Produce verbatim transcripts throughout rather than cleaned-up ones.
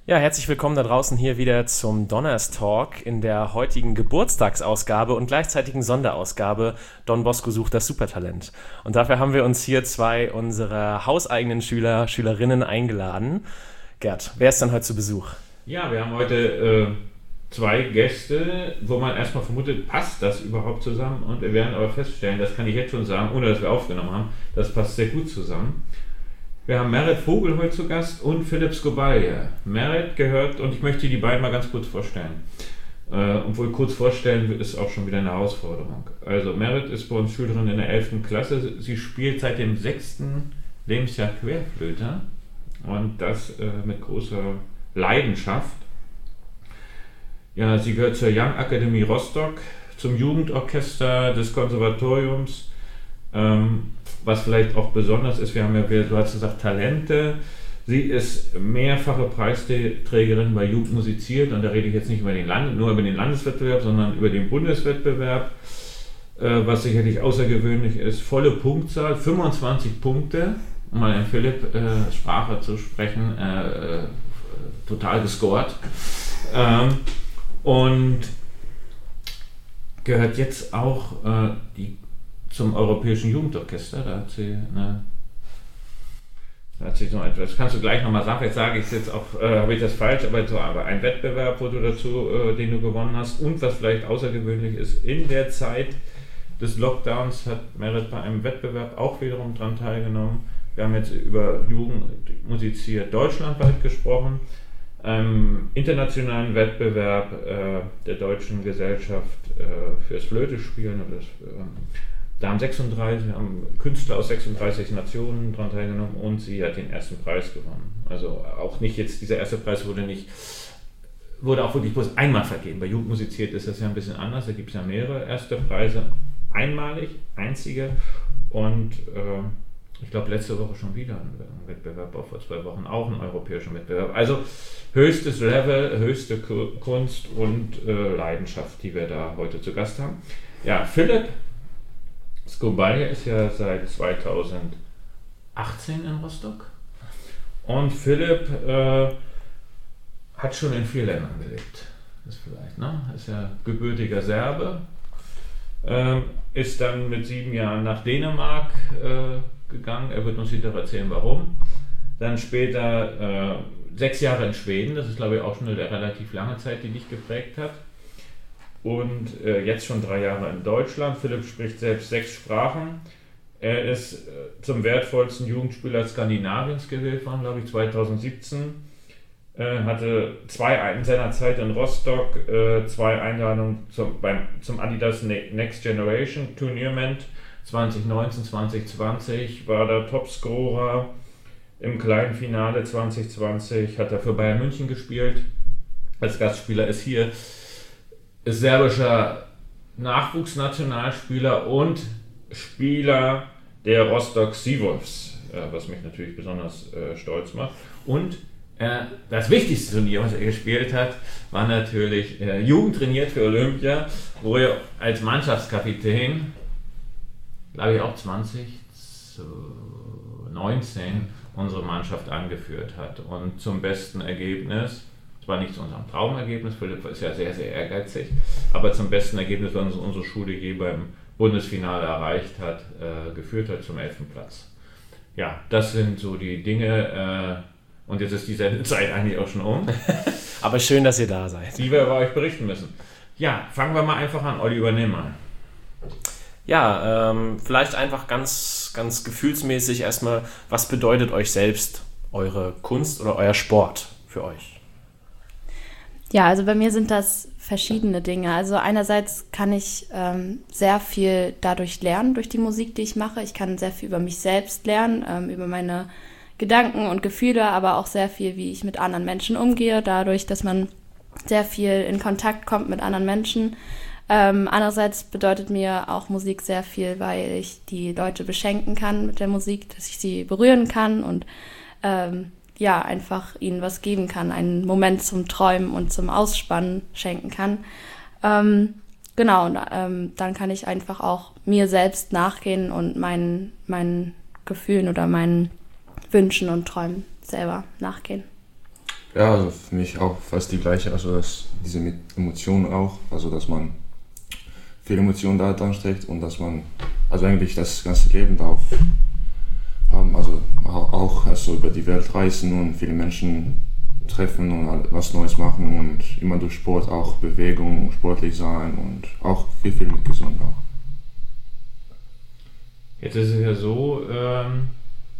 Ja, herzlich willkommen da draußen hier wieder zum Donners Talk in der heutigen Geburtstagsausgabe und gleichzeitigen Sonderausgabe Don Bosco sucht das Supertalent. Und dafür haben wir uns hier zwei unserer hauseigenen Schüler, Schülerinnen eingeladen. Gerd, wer ist denn heute zu Besuch? Ja, wir haben heute äh, zwei Gäste, wo man erstmal vermutet, passt das überhaupt zusammen? Und wir werden aber feststellen, das kann ich jetzt schon sagen, ohne dass wir aufgenommen haben, das passt sehr gut zusammen. Wir haben Merit Vogel heute zu Gast und Philipp Skobalia. Merit gehört, und ich möchte die beiden mal ganz kurz vorstellen. Äh, obwohl kurz vorstellen ist auch schon wieder eine Herausforderung. Also Merit ist bei uns Schülerin in der elften Klasse. Sie spielt seit dem sechsten Lebensjahr Querflöte und das äh, mit großer Leidenschaft. Ja, sie gehört zur Young Akademie Rostock, zum Jugendorchester des Konservatoriums. Ähm, was vielleicht auch besonders ist, wir haben ja, du hast gesagt, Talente. Sie ist mehrfache Preisträgerin bei Jugend musiziert, und da rede ich jetzt nicht über den Land, nur über den Landeswettbewerb, sondern über den Bundeswettbewerb, äh, was sicherlich außergewöhnlich ist. Volle Punktzahl, fünfundzwanzig Punkte, um mal in Philipp äh, Sprache zu sprechen, äh, äh, total gescored. Ähm, und gehört jetzt auch äh, die zum Europäischen Jugendorchester, da hat sie eine, da hat sie so etwas, kannst du gleich nochmal sagen, jetzt sage ich es jetzt auch, äh, habe ich das falsch, aber so aber ein Wettbewerb, wo du dazu, äh, den du gewonnen hast, und was vielleicht außergewöhnlich ist, in der Zeit des Lockdowns hat Merit bei einem Wettbewerb auch wiederum dran teilgenommen. Wir haben jetzt über Jugend musiziert deutschlandweit gesprochen, einem internationalen Wettbewerb äh, der Deutschen Gesellschaft äh, fürs Flötespielen und das äh, Da haben sechsunddreißig, haben Künstler aus sechsunddreißig Nationen daran teilgenommen, und sie hat den ersten Preis gewonnen. Also auch nicht jetzt, dieser erste Preis wurde nicht, wurde auch wirklich bloß einmal vergeben. Bei Jugend musiziert ist das ja ein bisschen anders, da gibt es ja mehrere erste Preise, einmalig, einzige, und äh, ich glaube letzte Woche schon wieder ein Wettbewerb, auch vor zwei Wochen auch einen europäischen Wettbewerb. Also höchstes Level, höchste Kunst und äh, Leidenschaft, die wir da heute zu Gast haben. Ja, Philipp Skobalia ist ja seit zweitausendachtzehn in Rostock, und Philipp äh, hat schon in vier Ländern gelebt. Das ist vielleicht, ne? Ist ja gebürtiger Serbe, äh, ist dann mit sieben Jahren nach Dänemark äh, gegangen. Er wird uns hinterher erzählen, warum. Dann später äh, sechs Jahre in Schweden. Das ist, glaube ich, auch schon eine relativ lange Zeit, die dich geprägt hat. Und äh, jetzt schon drei Jahre in Deutschland. Philipp spricht selbst sechs Sprachen. Er ist äh, zum wertvollsten Jugendspieler Skandinaviens gewählt worden, glaube ich, zweitausendsiebzehn. Äh, hatte zwei in seiner Zeit in Rostock äh, zwei Einladungen zum, beim, zum Adidas Next Generation Tournament zwanzig neunzehn, zwanzig zwanzig. War der Topscorer im kleinen Finale zwanzig zwanzig. Hat er für Bayern München gespielt. Als Gastspieler ist hier ist serbischer Nachwuchsnationalspieler und Spieler der Rostock Seawolves, äh, was mich natürlich besonders äh, stolz macht. Und äh, das wichtigste Turnier, was er gespielt hat, war natürlich äh, Jugend trainiert für Olympia, wo er als Mannschaftskapitän, glaube ich auch zwanzig neunzehn, unsere Mannschaft angeführt hat. Und zum besten Ergebnis, war nicht zu unserem Traumergebnis, Philipp ist ja sehr, sehr ehrgeizig, aber zum besten Ergebnis, was unsere Schule je beim Bundesfinale erreicht hat, äh, geführt hat, zum elften Platz. Ja, das sind so die Dinge, äh, und jetzt ist die Sendezeit eigentlich auch schon um. Aber schön, dass ihr da seid. Die wir über euch berichten müssen. Ja, fangen wir mal einfach an. Olli, übernehmen mal. Ja, ähm, vielleicht einfach ganz, ganz gefühlsmäßig erstmal, was bedeutet euch selbst eure Kunst oder euer Sport für euch? Ja, also bei mir sind das verschiedene Dinge. Also einerseits kann ich ähm, sehr viel dadurch lernen, durch die Musik, die ich mache. Ich kann sehr viel über mich selbst lernen, ähm, über meine Gedanken und Gefühle, aber auch sehr viel, wie ich mit anderen Menschen umgehe, dadurch, dass man sehr viel in Kontakt kommt mit anderen Menschen. Ähm, andererseits bedeutet mir auch Musik sehr viel, weil ich die Leute beschenken kann mit der Musik, dass ich sie berühren kann und ähm, ja, einfach ihnen was geben kann, einen Moment zum Träumen und zum Ausspannen schenken kann. Ähm, genau, und ähm, dann kann ich einfach auch mir selbst nachgehen und meinen, meinen Gefühlen oder meinen Wünschen und Träumen selber nachgehen. Ja, also für mich auch fast die gleiche, also dass diese mit Emotionen auch, also dass man viele Emotionen da dran steckt und dass man also eigentlich das ganze Leben darauf haben, also auch also über die Welt reisen und viele Menschen treffen und was Neues machen und immer durch Sport auch Bewegung, sportlich sein und auch viel, viel mit gesund auch. Jetzt ist es ja so, ähm,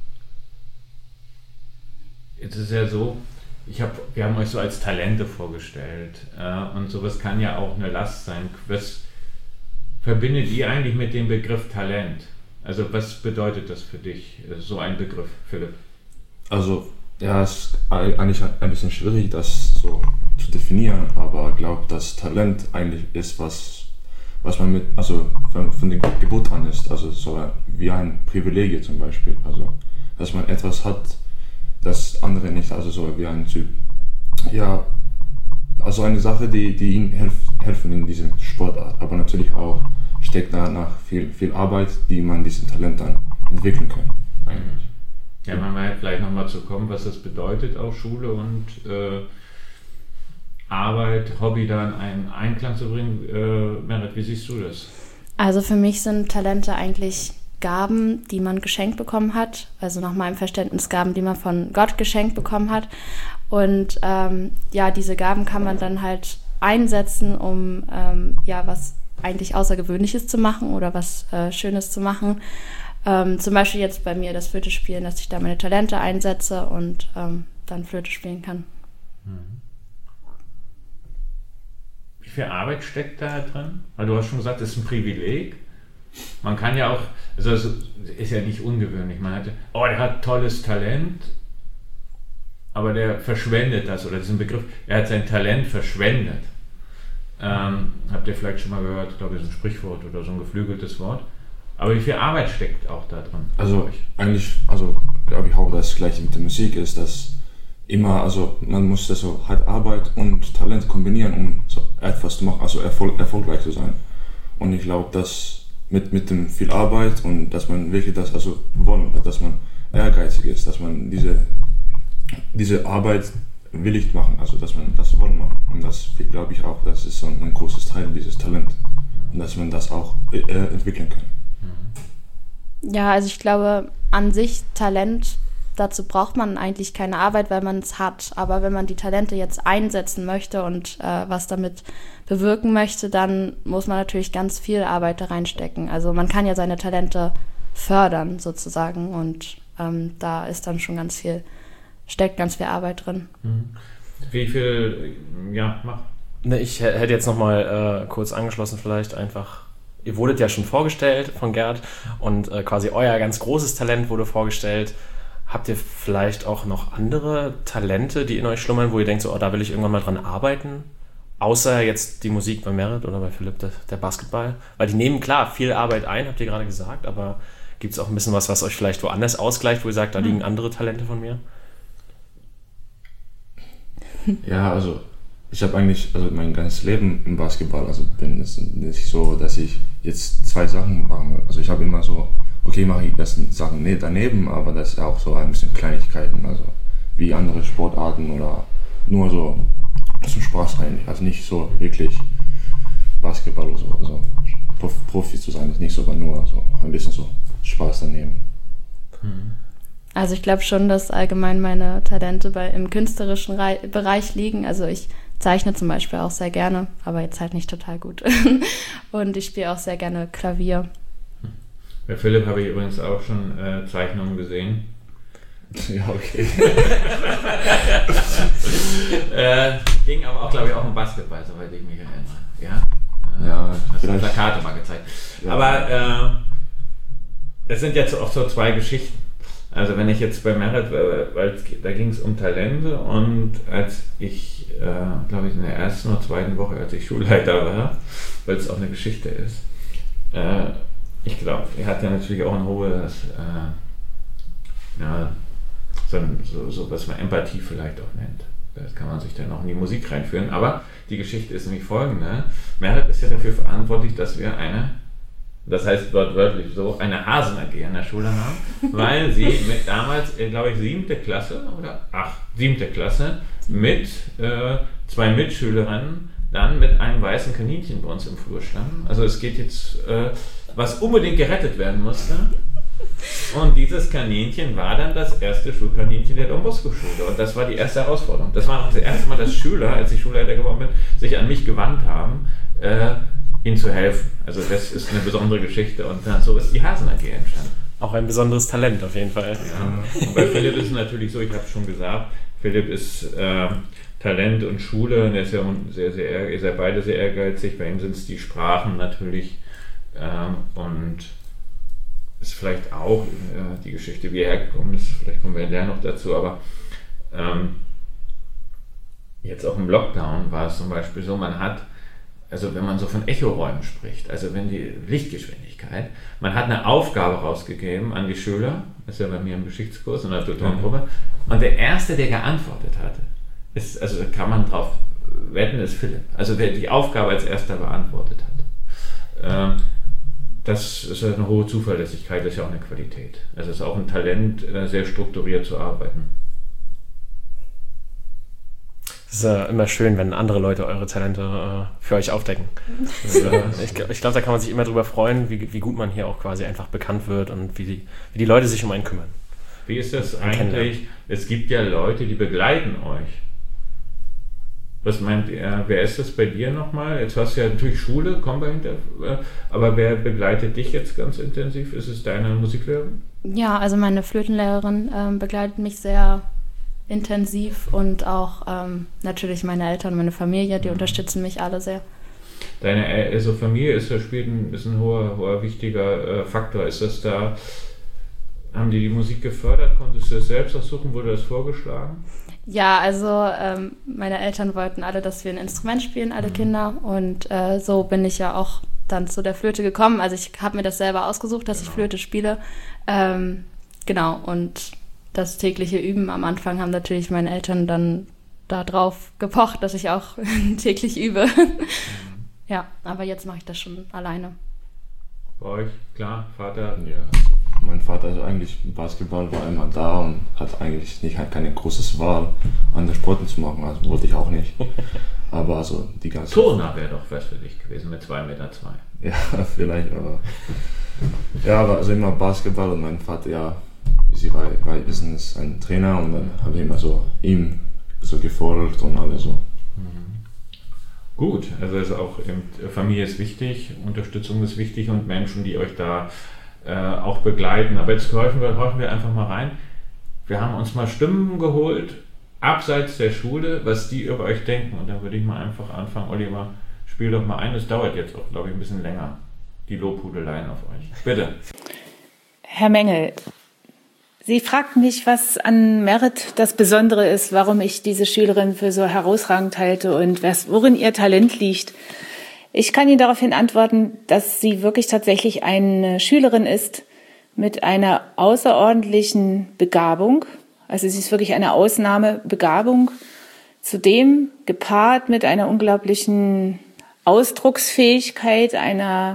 jetzt ist es ja so, ich hab, wir haben euch so als Talente vorgestellt äh, und sowas kann ja auch eine Last sein. Was verbindet ihr eigentlich mit dem Begriff Talent? Also was bedeutet das für dich, so ein Begriff, Philipp? Also ja, es ist eigentlich ein bisschen schwierig, das so zu definieren, aber ich glaube, dass Talent eigentlich ist, was, was man mit, also von, von der Geburt an ist, also so wie ein Privileg zum Beispiel, also dass man etwas hat, das andere nicht, also so wie ein Typ. Ja, also eine Sache, die, die ihnen helf, helfen in diesem Sportart, aber natürlich auch steckt danach viel, viel Arbeit, die man diesen Talent dann entwickeln kann. Eigentlich. Ja, man will vielleicht nochmal zu kommen, was das bedeutet, auch Schule und äh, Arbeit, Hobby da in einen Einklang zu bringen. Äh, Merit, wie siehst du das? Also für mich sind Talente eigentlich Gaben, die man geschenkt bekommen hat, also nach meinem Verständnis Gaben, die man von Gott geschenkt bekommen hat. Und ähm, ja, diese Gaben kann man dann halt einsetzen, um ähm, ja was eigentlich Außergewöhnliches zu machen oder was äh, Schönes zu machen. Ähm, zum Beispiel jetzt bei mir das Flöte spielen, dass ich da meine Talente einsetze und ähm, dann Flöte spielen kann. Wie viel Arbeit steckt da drin? Weil du hast schon gesagt, das ist ein Privileg. Man kann ja auch, also es ist ja nicht ungewöhnlich, man hat, oh, der hat tolles Talent, aber der verschwendet das, oder diesen Begriff, er hat sein Talent verschwendet. Ähm, habt ihr vielleicht schon mal gehört, ich glaube, das ist ein Sprichwort oder so ein geflügeltes Wort. Aber wie viel Arbeit steckt auch da drin? Also eigentlich, also glaube ich auch das gleiche mit der Musik ist, dass immer, also man muss das so halt Arbeit und Talent kombinieren, um so etwas zu machen, also erfolg, erfolgreich zu sein. Und ich glaube, dass mit, mit dem viel Arbeit und dass man wirklich das, also wollen, dass man ehrgeizig ist, dass man diese, diese Arbeit willig machen, also dass man das wollen machen. Und das glaube ich auch, das ist so ein, ein großes Teil dieses Talent. Und dass man das auch äh, entwickeln kann. Ja, also ich glaube, an sich Talent, dazu braucht man eigentlich keine Arbeit, weil man es hat. Aber wenn man die Talente jetzt einsetzen möchte und äh, was damit bewirken möchte, dann muss man natürlich ganz viel Arbeit da reinstecken. Also man kann ja seine Talente fördern sozusagen und ähm, da ist dann schon ganz viel, steckt ganz viel Arbeit drin. Wie viel, ja, mach. Ne, ich hätte jetzt nochmal äh, kurz angeschlossen vielleicht einfach. Ihr wurdet ja schon vorgestellt von Gerd und äh, quasi euer ganz großes Talent wurde vorgestellt. Habt ihr vielleicht auch noch andere Talente, die in euch schlummern, wo ihr denkt, so, oh, da will ich irgendwann mal dran arbeiten? Außer jetzt die Musik bei Merit oder bei Philipp, der, der Basketball. Weil die nehmen, klar, viel Arbeit ein, habt ihr gerade gesagt, aber gibt es auch ein bisschen was, was euch vielleicht woanders ausgleicht, wo ihr sagt, da liegen andere Talente von mir? Ja, also ich habe eigentlich also mein ganzes Leben im Basketball, also bin es nicht so, dass ich jetzt zwei Sachen mache. Also ich habe immer so, okay, mache ich das Sachen daneben, aber das ist auch so ein bisschen Kleinigkeiten, also wie andere Sportarten oder nur so zum Spaß eigentlich, also nicht so wirklich Basketball oder so, also Profi zu sein ist nicht so, aber nur so ein bisschen so Spaß daneben. Also ich glaube schon, dass allgemein meine Talente bei, im künstlerischen Re- Bereich liegen. Also ich zeichne zum Beispiel auch sehr gerne, aber jetzt halt nicht total gut. Und ich spiele auch sehr gerne Klavier. Bei Philipp habe ich übrigens auch schon äh, Zeichnungen gesehen. Ja, okay. äh, ging aber auch, glaube ich, auch um Basketball, soweit ich mich erinnere. Ja, äh, Ja, hast du Plakate mal gezeigt. Ja. Aber äh, es sind jetzt auch so zwei Geschichten. Also wenn ich jetzt bei Merit, weil da ging es um Talente und als ich, äh, glaube ich, in der ersten oder zweiten Woche, als ich Schulleiter war, weil es auch eine Geschichte ist, äh, ich glaube, er hat ja natürlich auch ein hohes, äh, ja, so, so, so was man Empathie vielleicht auch nennt. Das kann man sich dann auch in die Musik reinführen. Aber die Geschichte ist nämlich folgende. Merit ist ja dafür verantwortlich, dass wir eine, das heißt wortwörtlich so, eine Hasen-A G an der Schule haben, weil sie mit damals, glaube ich, siebte Klasse oder ach, siebte Klasse mit äh, zwei Mitschülerinnen dann mit einem weißen Kaninchen bei uns im Flur standen. Also es geht jetzt, äh, was unbedingt gerettet werden musste. Und dieses Kaninchen war dann das erste Schulkaninchen der Don Bosco Schule. Und das war die erste Herausforderung. Das war auch das erste Mal, dass Schüler, als ich Schulleiter geworden bin, sich an mich gewandt haben, äh, ihnen zu helfen. Also das ist eine besondere Geschichte. Und dann, so ist die Hasen A G entstanden. Auch ein besonderes Talent auf jeden Fall. Ja. Und bei Philipp ist es natürlich so, ich habe es schon gesagt, Philipp ist äh, Talent und Schule. Und er ist ja sehr, sehr, ist ja beide sehr ehrgeizig. Bei ihm sind es die Sprachen natürlich. Ähm, und ist vielleicht auch äh, die Geschichte, wie er hergekommen ist, vielleicht kommen wir ja noch dazu, aber ähm, jetzt auch im Lockdown war es zum Beispiel so, man hat, also wenn man so von Echoräumen spricht, also wenn die Lichtgeschwindigkeit, man hat eine Aufgabe rausgegeben an die Schüler, das ist ja bei mir im Geschichtskurs in der Tutorengruppe, und der Erste, der geantwortet hatte, ist, also kann man drauf wetten, ist Philipp, also der die Aufgabe als Erster beantwortet hat. Ähm, Das ist eine hohe Zuverlässigkeit, das ist ja auch eine Qualität. Also es ist auch ein Talent, sehr strukturiert zu arbeiten. Es ist äh, immer schön, wenn andere Leute eure Talente äh, für euch aufdecken. Das, äh, ich ich glaube, da kann man sich immer drüber freuen, wie, wie gut man hier auch quasi einfach bekannt wird und wie die, wie die Leute sich um einen kümmern. Wie ist das eigentlich? Es gibt ja Leute, die begleiten euch. Was meint ihr, wer ist das bei dir nochmal? Jetzt hast du ja natürlich Schule, komm dahinter, aber wer begleitet dich jetzt ganz intensiv? Ist es deine Musiklehrerin? Ja, also meine Flötenlehrerin ähm, begleitet mich sehr intensiv und auch ähm, natürlich meine Eltern, meine Familie, die unterstützen mich alle sehr. Deine also Familie ist ja spielt ein, ist ein hoher, hoher wichtiger äh, Faktor. Ist das da, haben die die Musik gefördert? Konntest du das selbst aussuchen? Wurde das vorgeschlagen? Ja, also ähm, meine Eltern wollten alle, dass wir ein Instrument spielen, alle mhm. Kinder. Und äh, so bin ich ja auch dann zu der Flöte gekommen. Also ich habe mir das selber ausgesucht, dass genau. ich Flöte spiele. Ähm, genau, und das tägliche Üben am Anfang haben natürlich meine Eltern dann darauf gepocht, dass ich auch täglich übe. Mhm. Ja, aber jetzt mache ich das schon alleine. Bei euch, klar, Vater? Ja, also mein Vater, also eigentlich Basketball war immer da und hat eigentlich nicht halt keine große Wahl, andere Sporten zu machen, also wollte ich auch nicht. Aber also die ganze... Turner wäre doch was für dich gewesen mit zwei Meter zwei. Ja, vielleicht, aber... Ja, aber also immer Basketball und mein Vater, ja, wie Sie wissen, ist ein Trainer und dann habe ich immer so ihm so gefordert und alles so. Mhm. Gut, also ist auch eben, Familie ist wichtig, Unterstützung ist wichtig und Menschen, die euch da äh, auch begleiten. Aber jetzt horchen wir, horchen wir einfach mal rein. Wir haben uns mal Stimmen geholt, abseits der Schule, was die über euch denken. Und da würde ich mal einfach anfangen. Oliver, spiel doch mal ein. Das dauert jetzt auch, glaube ich, ein bisschen länger, die Lobhudeleien auf euch. Bitte. Herr Mengel, Sie fragten mich, was an Merit das Besondere ist, warum ich diese Schülerin für so herausragend halte und was, worin ihr Talent liegt. Ich kann Ihnen daraufhin antworten, dass sie wirklich tatsächlich eine Schülerin ist mit einer außerordentlichen Begabung. Also sie ist wirklich eine Ausnahmebegabung. Zudem gepaart mit einer unglaublichen Ausdrucksfähigkeit, einer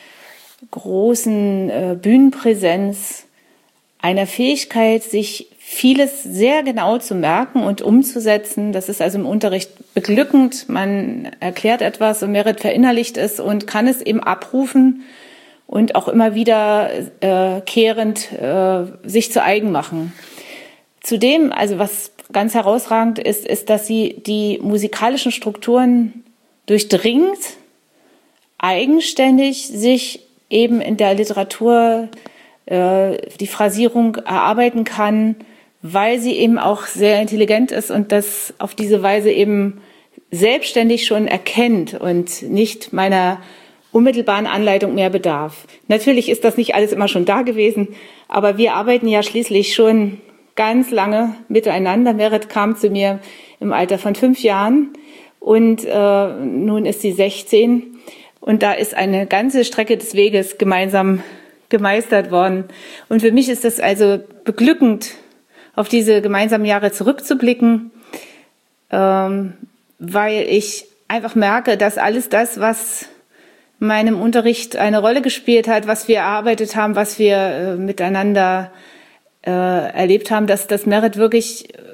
großen äh, Bühnenpräsenz, einer Fähigkeit, sich vieles sehr genau zu merken und umzusetzen. Das ist also im Unterricht beglückend. Man erklärt etwas und Merit verinnerlicht es und kann es eben abrufen und auch immer wieder äh, kehrend äh, sich zu eigen machen. Zudem, also was ganz herausragend ist, ist, dass sie die musikalischen Strukturen durchdringt, eigenständig sich eben in der Literatur die Phrasierung erarbeiten kann, weil sie eben auch sehr intelligent ist und das auf diese Weise eben selbstständig schon erkennt und nicht meiner unmittelbaren Anleitung mehr bedarf. Natürlich ist das nicht alles immer schon da gewesen, aber wir arbeiten ja schließlich schon ganz lange miteinander. Merit kam zu mir im Alter von fünf Jahren und äh, nun ist sie sechzehn und da ist eine ganze Strecke des Weges gemeinsam gemeistert worden. Und für mich ist das also beglückend, auf diese gemeinsamen Jahre zurückzublicken, ähm, weil ich einfach merke, dass alles das, was in meinem Unterricht eine Rolle gespielt hat, was wir erarbeitet haben, was wir äh, miteinander äh, erlebt haben, dass das Merit wirklich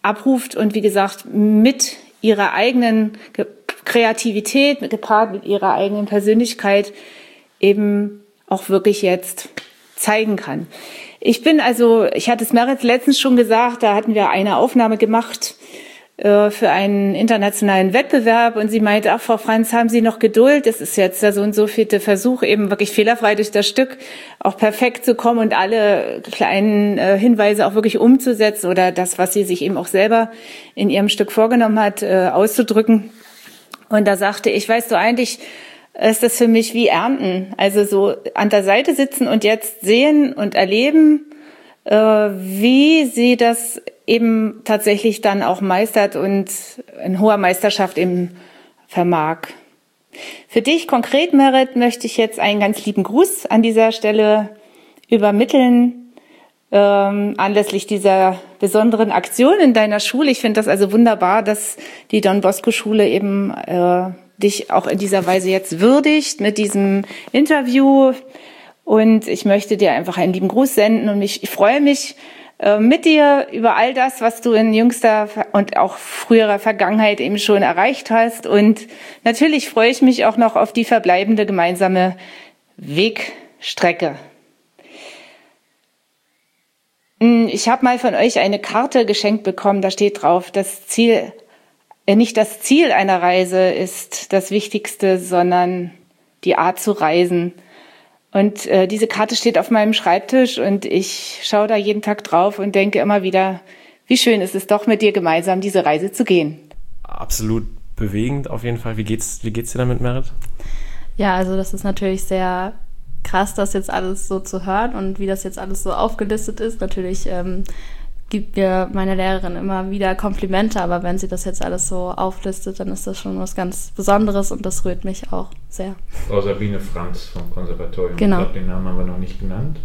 abruft und wie gesagt mit ihrer eigenen Kreativität, gepaart mit ihrer eigenen Persönlichkeit eben auch wirklich jetzt zeigen kann. Ich bin also, ich hatte es Merit letztens schon gesagt, da hatten wir eine Aufnahme gemacht äh, für einen internationalen Wettbewerb und sie meinte, ach Frau Franz, haben Sie noch Geduld? Das ist jetzt der so und so vierte Versuch, eben wirklich fehlerfrei durch das Stück auch perfekt zu kommen und alle kleinen äh, Hinweise auch wirklich umzusetzen oder das, was sie sich eben auch selber in ihrem Stück vorgenommen hat, äh, auszudrücken. Und da sagte ich, weißt du, eigentlich ist das für mich wie Ernten. Also so an der Seite sitzen und jetzt sehen und erleben, äh, wie sie das eben tatsächlich dann auch meistert und in hoher Meisterschaft eben vermag. Für dich konkret, Merit, möchte ich jetzt einen ganz lieben Gruß an dieser Stelle übermitteln, ähm, anlässlich dieser besonderen Aktion in deiner Schule. Ich finde das also wunderbar, dass die Don Bosco Schule eben äh, dich auch in dieser Weise jetzt würdigt mit diesem Interview. Und ich möchte dir einfach einen lieben Gruß senden und mich, ich freue mich äh, mit dir über all das, was du in jüngster und auch früherer Vergangenheit eben schon erreicht hast. Und natürlich freue ich mich auch noch auf die verbleibende gemeinsame Wegstrecke. Ich habe mal von euch eine Karte geschenkt bekommen, da steht drauf, das Ziel, äh, nicht das Ziel einer Reise ist das Wichtigste, sondern die Art zu reisen. Und äh, diese Karte steht auf meinem Schreibtisch und ich schaue da jeden Tag drauf und denke immer wieder, wie schön ist es doch, mit dir gemeinsam diese Reise zu gehen. Absolut bewegend auf jeden Fall. Wie geht's, wie geht's dir damit, Merit? Ja, also das ist natürlich sehr krass, das jetzt alles so zu hören und wie das jetzt alles so aufgelistet ist. Natürlich ähm, gibt mir meine Lehrerin immer wieder Komplimente, aber wenn sie das jetzt alles so auflistet, dann ist das schon was ganz Besonderes und das rührt mich auch sehr. Frau Sabine Franz vom Konservatorium, genau. Ich glaube, den Namen haben wir noch nicht genannt.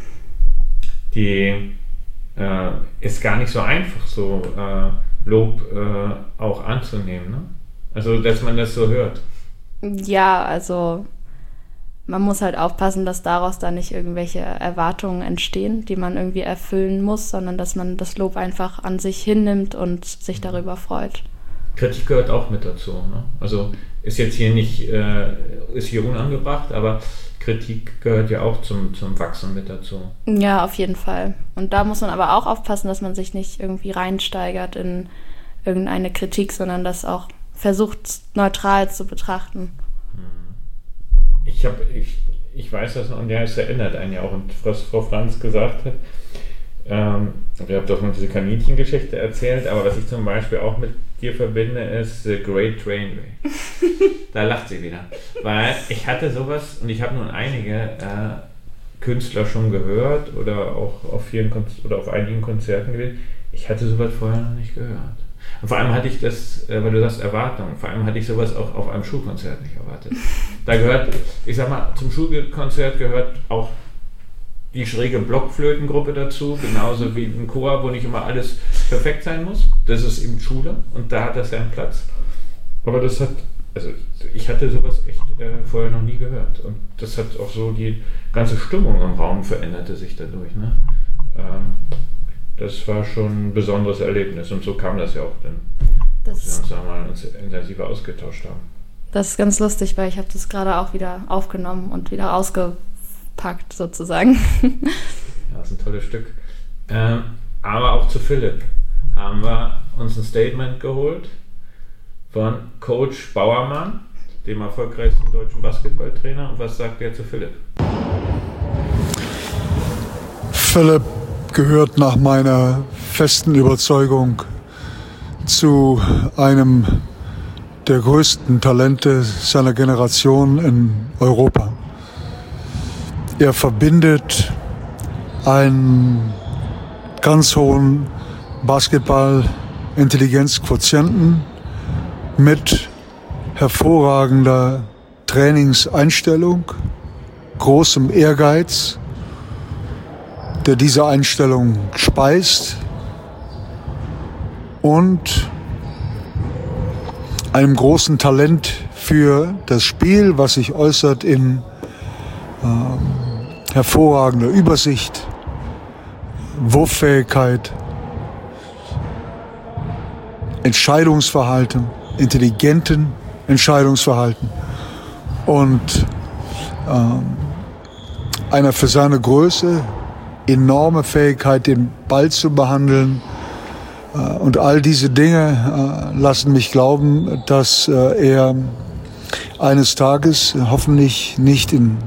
Die äh, ist gar nicht so einfach, so äh, Lob äh, auch anzunehmen, ne? Also, dass man das so hört. Ja, also man muss halt aufpassen, dass daraus dann nicht irgendwelche Erwartungen entstehen, die man irgendwie erfüllen muss, sondern dass man das Lob einfach an sich hinnimmt und sich darüber freut. Kritik gehört auch mit dazu, ne? Also ist jetzt hier nicht, äh, ist hier unangebracht, aber Kritik gehört ja auch zum, zum Wachsen mit dazu. Ja, auf jeden Fall. Und da muss man aber auch aufpassen, dass man sich nicht irgendwie reinsteigert in irgendeine Kritik, sondern das auch versucht, neutral zu betrachten. Ich, hab, ich, ich weiß das noch, und ja, es erinnert einen ja auch, und was Frau Franz gesagt hat, ähm, ihr habt doch mal diese Kaninchengeschichte erzählt, aber was ich zum Beispiel auch mit dir verbinde, ist The Great Trainway. Da lacht sie wieder. Weil ich hatte sowas, und ich habe nun einige äh, Künstler schon gehört oder auch auf vielen Konz- oder auf einigen Konzerten gewesen. Ich hatte sowas vorher noch nicht gehört. Und vor allem hatte ich das, äh, weil du sagst Erwartungen, vor allem hatte ich sowas auch auf einem Schulkonzert nicht erwartet. Da gehört, ich sag mal, zum Schulkonzert gehört auch die schräge Blockflötengruppe dazu, genauso wie ein Chor, wo nicht immer alles perfekt sein muss. Das ist eben Schule und da hat das seinen Platz. Aber das hat, also ich hatte sowas echt äh, vorher noch nie gehört. Und das hat auch so die ganze Stimmung im Raum veränderte sich dadurch, ne? Ähm, Das war schon ein besonderes Erlebnis und so kam das ja auch dann, dass wir uns da mal uns intensiver ausgetauscht haben. Das ist ganz lustig, weil ich habe das gerade auch wieder aufgenommen und wieder ausgepackt sozusagen. Ja, das ist ein tolles Stück. Ähm, aber auch zu Philipp haben wir uns ein Statement geholt von Coach Bauermann, dem erfolgreichsten deutschen Basketballtrainer. Und was sagt er zu Philipp? Philipp gehört nach meiner festen Überzeugung zu einem der größten Talente seiner Generation in Europa. Er verbindet einen ganz hohen Basketball-Intelligenzquotienten mit hervorragender Trainingseinstellung, großem Ehrgeiz, der diese Einstellung speist, und einem großen Talent für das Spiel, was sich äußert in äh, hervorragender Übersicht, Wurffähigkeit Entscheidungsverhalten, intelligenten Entscheidungsverhalten und ähm, einer für seine Größe enorme Fähigkeit, den Ball zu behandeln. Äh, und all diese Dinge äh, lassen mich glauben, dass äh, er eines Tages, hoffentlich nicht in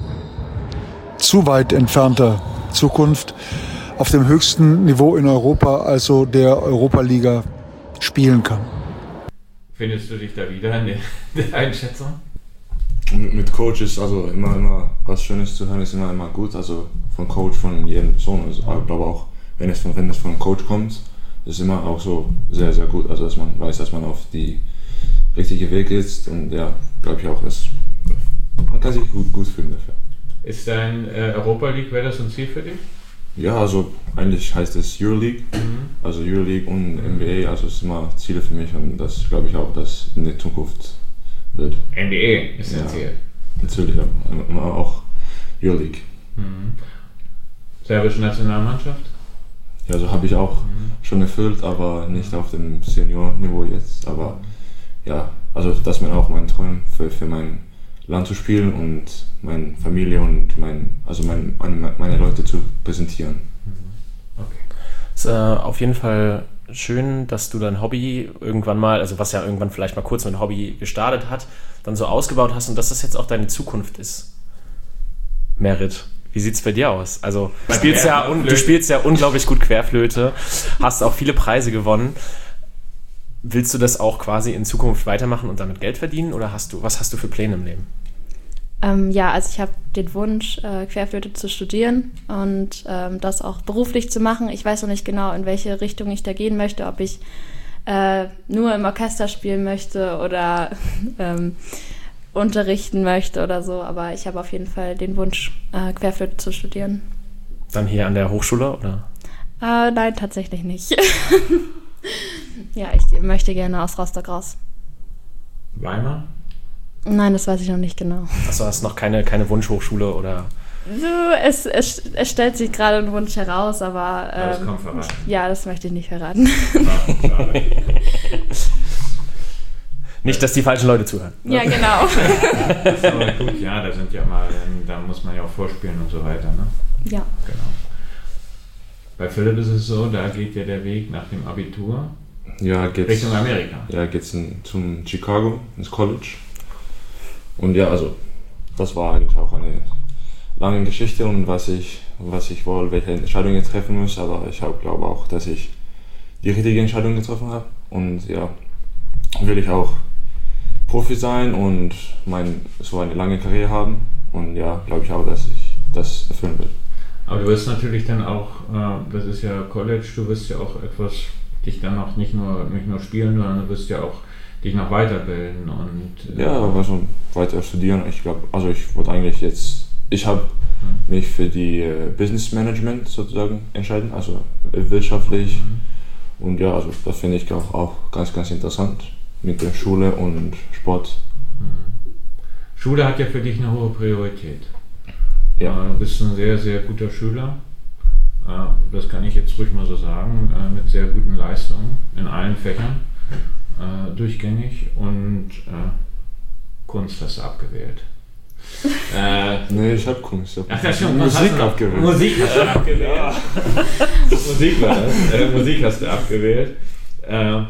zu weit entfernter Zukunft, auf dem höchsten Niveau in Europa, also der Europa-Liga, spielen kann. Findest du dich da wieder in der, der Einschätzung? Mit, mit Coach ist also immer, immer was Schönes zu hören, ist immer, immer gut. Also von Coach, von jedem Person. Also ich glaube auch, wenn es von, wenn es von Coach kommt, ist immer auch so sehr, sehr gut. Also dass man weiß, dass man auf die richtige Weg ist. Und ja, glaube ich auch, dass man kann sich gut, gut fühlen dafür. Ist dein äh, Europa League, wäre das ein Ziel für dich? Ja, also eigentlich heißt es Euroleague, mhm. also Euroleague und N B A, also es sind immer Ziele für mich und das glaube ich auch, dass in der Zukunft wird. N B A ist ein ja, Ziel? Natürlich, aber auch Euroleague. Mhm. Serbische Nationalmannschaft? Ja, also habe ich auch mhm. schon erfüllt, aber nicht auf dem Senior-Niveau jetzt, aber ja, also das ist mir auch mein Traum für, für mein Land zu spielen und meine Familie und mein, also mein, meine, meine Leute zu präsentieren. Okay. Es ist äh, auf jeden Fall schön, dass du dein Hobby irgendwann mal, also was ja irgendwann vielleicht mal kurz mit einem Hobby gestartet hat, dann so ausgebaut hast und dass das jetzt auch deine Zukunft ist. Merit, wie sieht es bei dir aus? Also du spielst, ja, un, du spielst ja unglaublich gut Querflöte, hast auch viele Preise gewonnen. Willst du das auch quasi in Zukunft weitermachen und damit Geld verdienen oder hast du, was hast du für Pläne im Leben? Ähm, ja, also ich habe den Wunsch, äh, Querflöte zu studieren und ähm, das auch beruflich zu machen. Ich weiß noch nicht genau, in welche Richtung ich da gehen möchte, ob ich äh, nur im Orchester spielen möchte oder ähm, unterrichten möchte oder so, aber ich habe auf jeden Fall den Wunsch, äh, Querflöte zu studieren. Dann hier an der Hochschule, oder? Äh, nein, tatsächlich nicht. Ja, ich möchte gerne aus Rostock raus. Weimar? Nein, das weiß ich noch nicht genau. Achso, hast noch keine, keine Wunschhochschule oder? So, es, es, es stellt sich gerade ein Wunsch heraus, aber... Ähm, das kommt verraten. Ja, das möchte ich nicht verraten. Nicht, dass die falschen Leute zuhören. Ja, genau. Das ist aber gut, ja, da sind ja mal, da muss man ja auch vorspielen und so weiter, ne? Ja. Genau. Bei Philipp ist es so, da geht ja der Weg nach dem Abitur ja, geht's, Richtung Amerika. Ja, geht's in, zum Chicago, ins College. Und ja, also das war eigentlich auch eine lange Geschichte und was ich, was ich wohl, welche Entscheidung ich treffen muss, aber ich glaube auch, dass ich die richtige Entscheidung getroffen habe. Und ja, will ich auch Profi sein und mein, so eine lange Karriere haben. Und ja, glaube ich auch, dass ich das erfüllen will. Aber du wirst natürlich dann auch, äh, das ist ja College, du wirst ja auch etwas, dich dann auch nicht nur, nicht nur spielen, sondern du wirst ja auch dich noch weiterbilden und... Äh ja, also weiter studieren, ich glaube, also ich wollte eigentlich jetzt, ich habe mhm. mich für die äh, Business Management sozusagen entschieden, also wirtschaftlich mhm. und ja, also das finde ich auch, auch ganz, ganz interessant mit der Schule und Sport. Mhm. Schule hat ja für dich eine hohe Priorität. Ja. Du bist ein sehr, sehr guter Schüler, das kann ich jetzt ruhig mal so sagen, mit sehr guten Leistungen in allen Fächern, durchgängig und Kunst hast du abgewählt. Äh, nee, ich habe Kunst. Ich hab Ach, das schon, Musik hast abgewählt. Musik hast du abgewählt. Ja. Musik war das. Äh, Musik hast du abgewählt. Äh,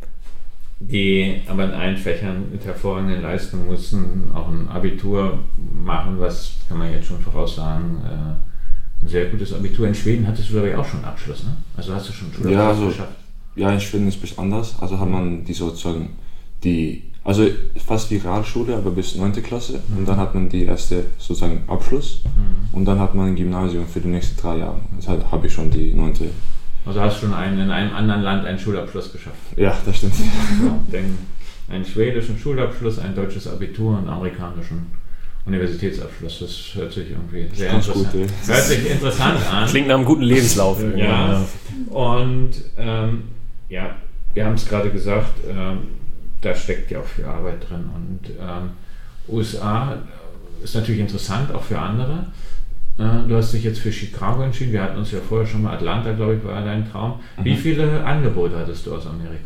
die aber in allen Fächern mit hervorragenden Leistungen mussten auch ein Abitur machen, was kann man jetzt schon voraussagen, äh, ein sehr gutes Abitur. In Schweden hattest du, glaube ich, auch schon einen Abschluss, ne? Also hast du schon einen ja, also, geschafft? Ja, in Schweden ist es ein bisschen anders. Also hat man die sozusagen die, also fast wie Realschule, aber bis neunte Klasse. Mhm. Und dann hat man die erste sozusagen Abschluss. Mhm. Und dann hat man ein Gymnasium für die nächsten drei Jahre. Deshalb habe ich schon die neunte. Also hast du schon einen, in einem anderen Land einen Schulabschluss geschafft? Ja, das stimmt. Ja, denn einen schwedischen Schulabschluss, ein deutsches Abitur und einen amerikanischen Universitätsabschluss. Das hört sich irgendwie sehr interessant, gut, hört sich interessant an. Klingt nach einem guten Lebenslauf. Ja. Und ähm, ja, wir haben es gerade gesagt, ähm, da steckt ja auch viel Arbeit drin. Und ähm, U S A ist natürlich interessant, auch für andere. Du hast dich jetzt für Chicago entschieden. Wir hatten uns ja vorher schon mal, Atlanta, glaube ich, war dein Traum. Mhm. Wie viele Angebote hattest du aus Amerika?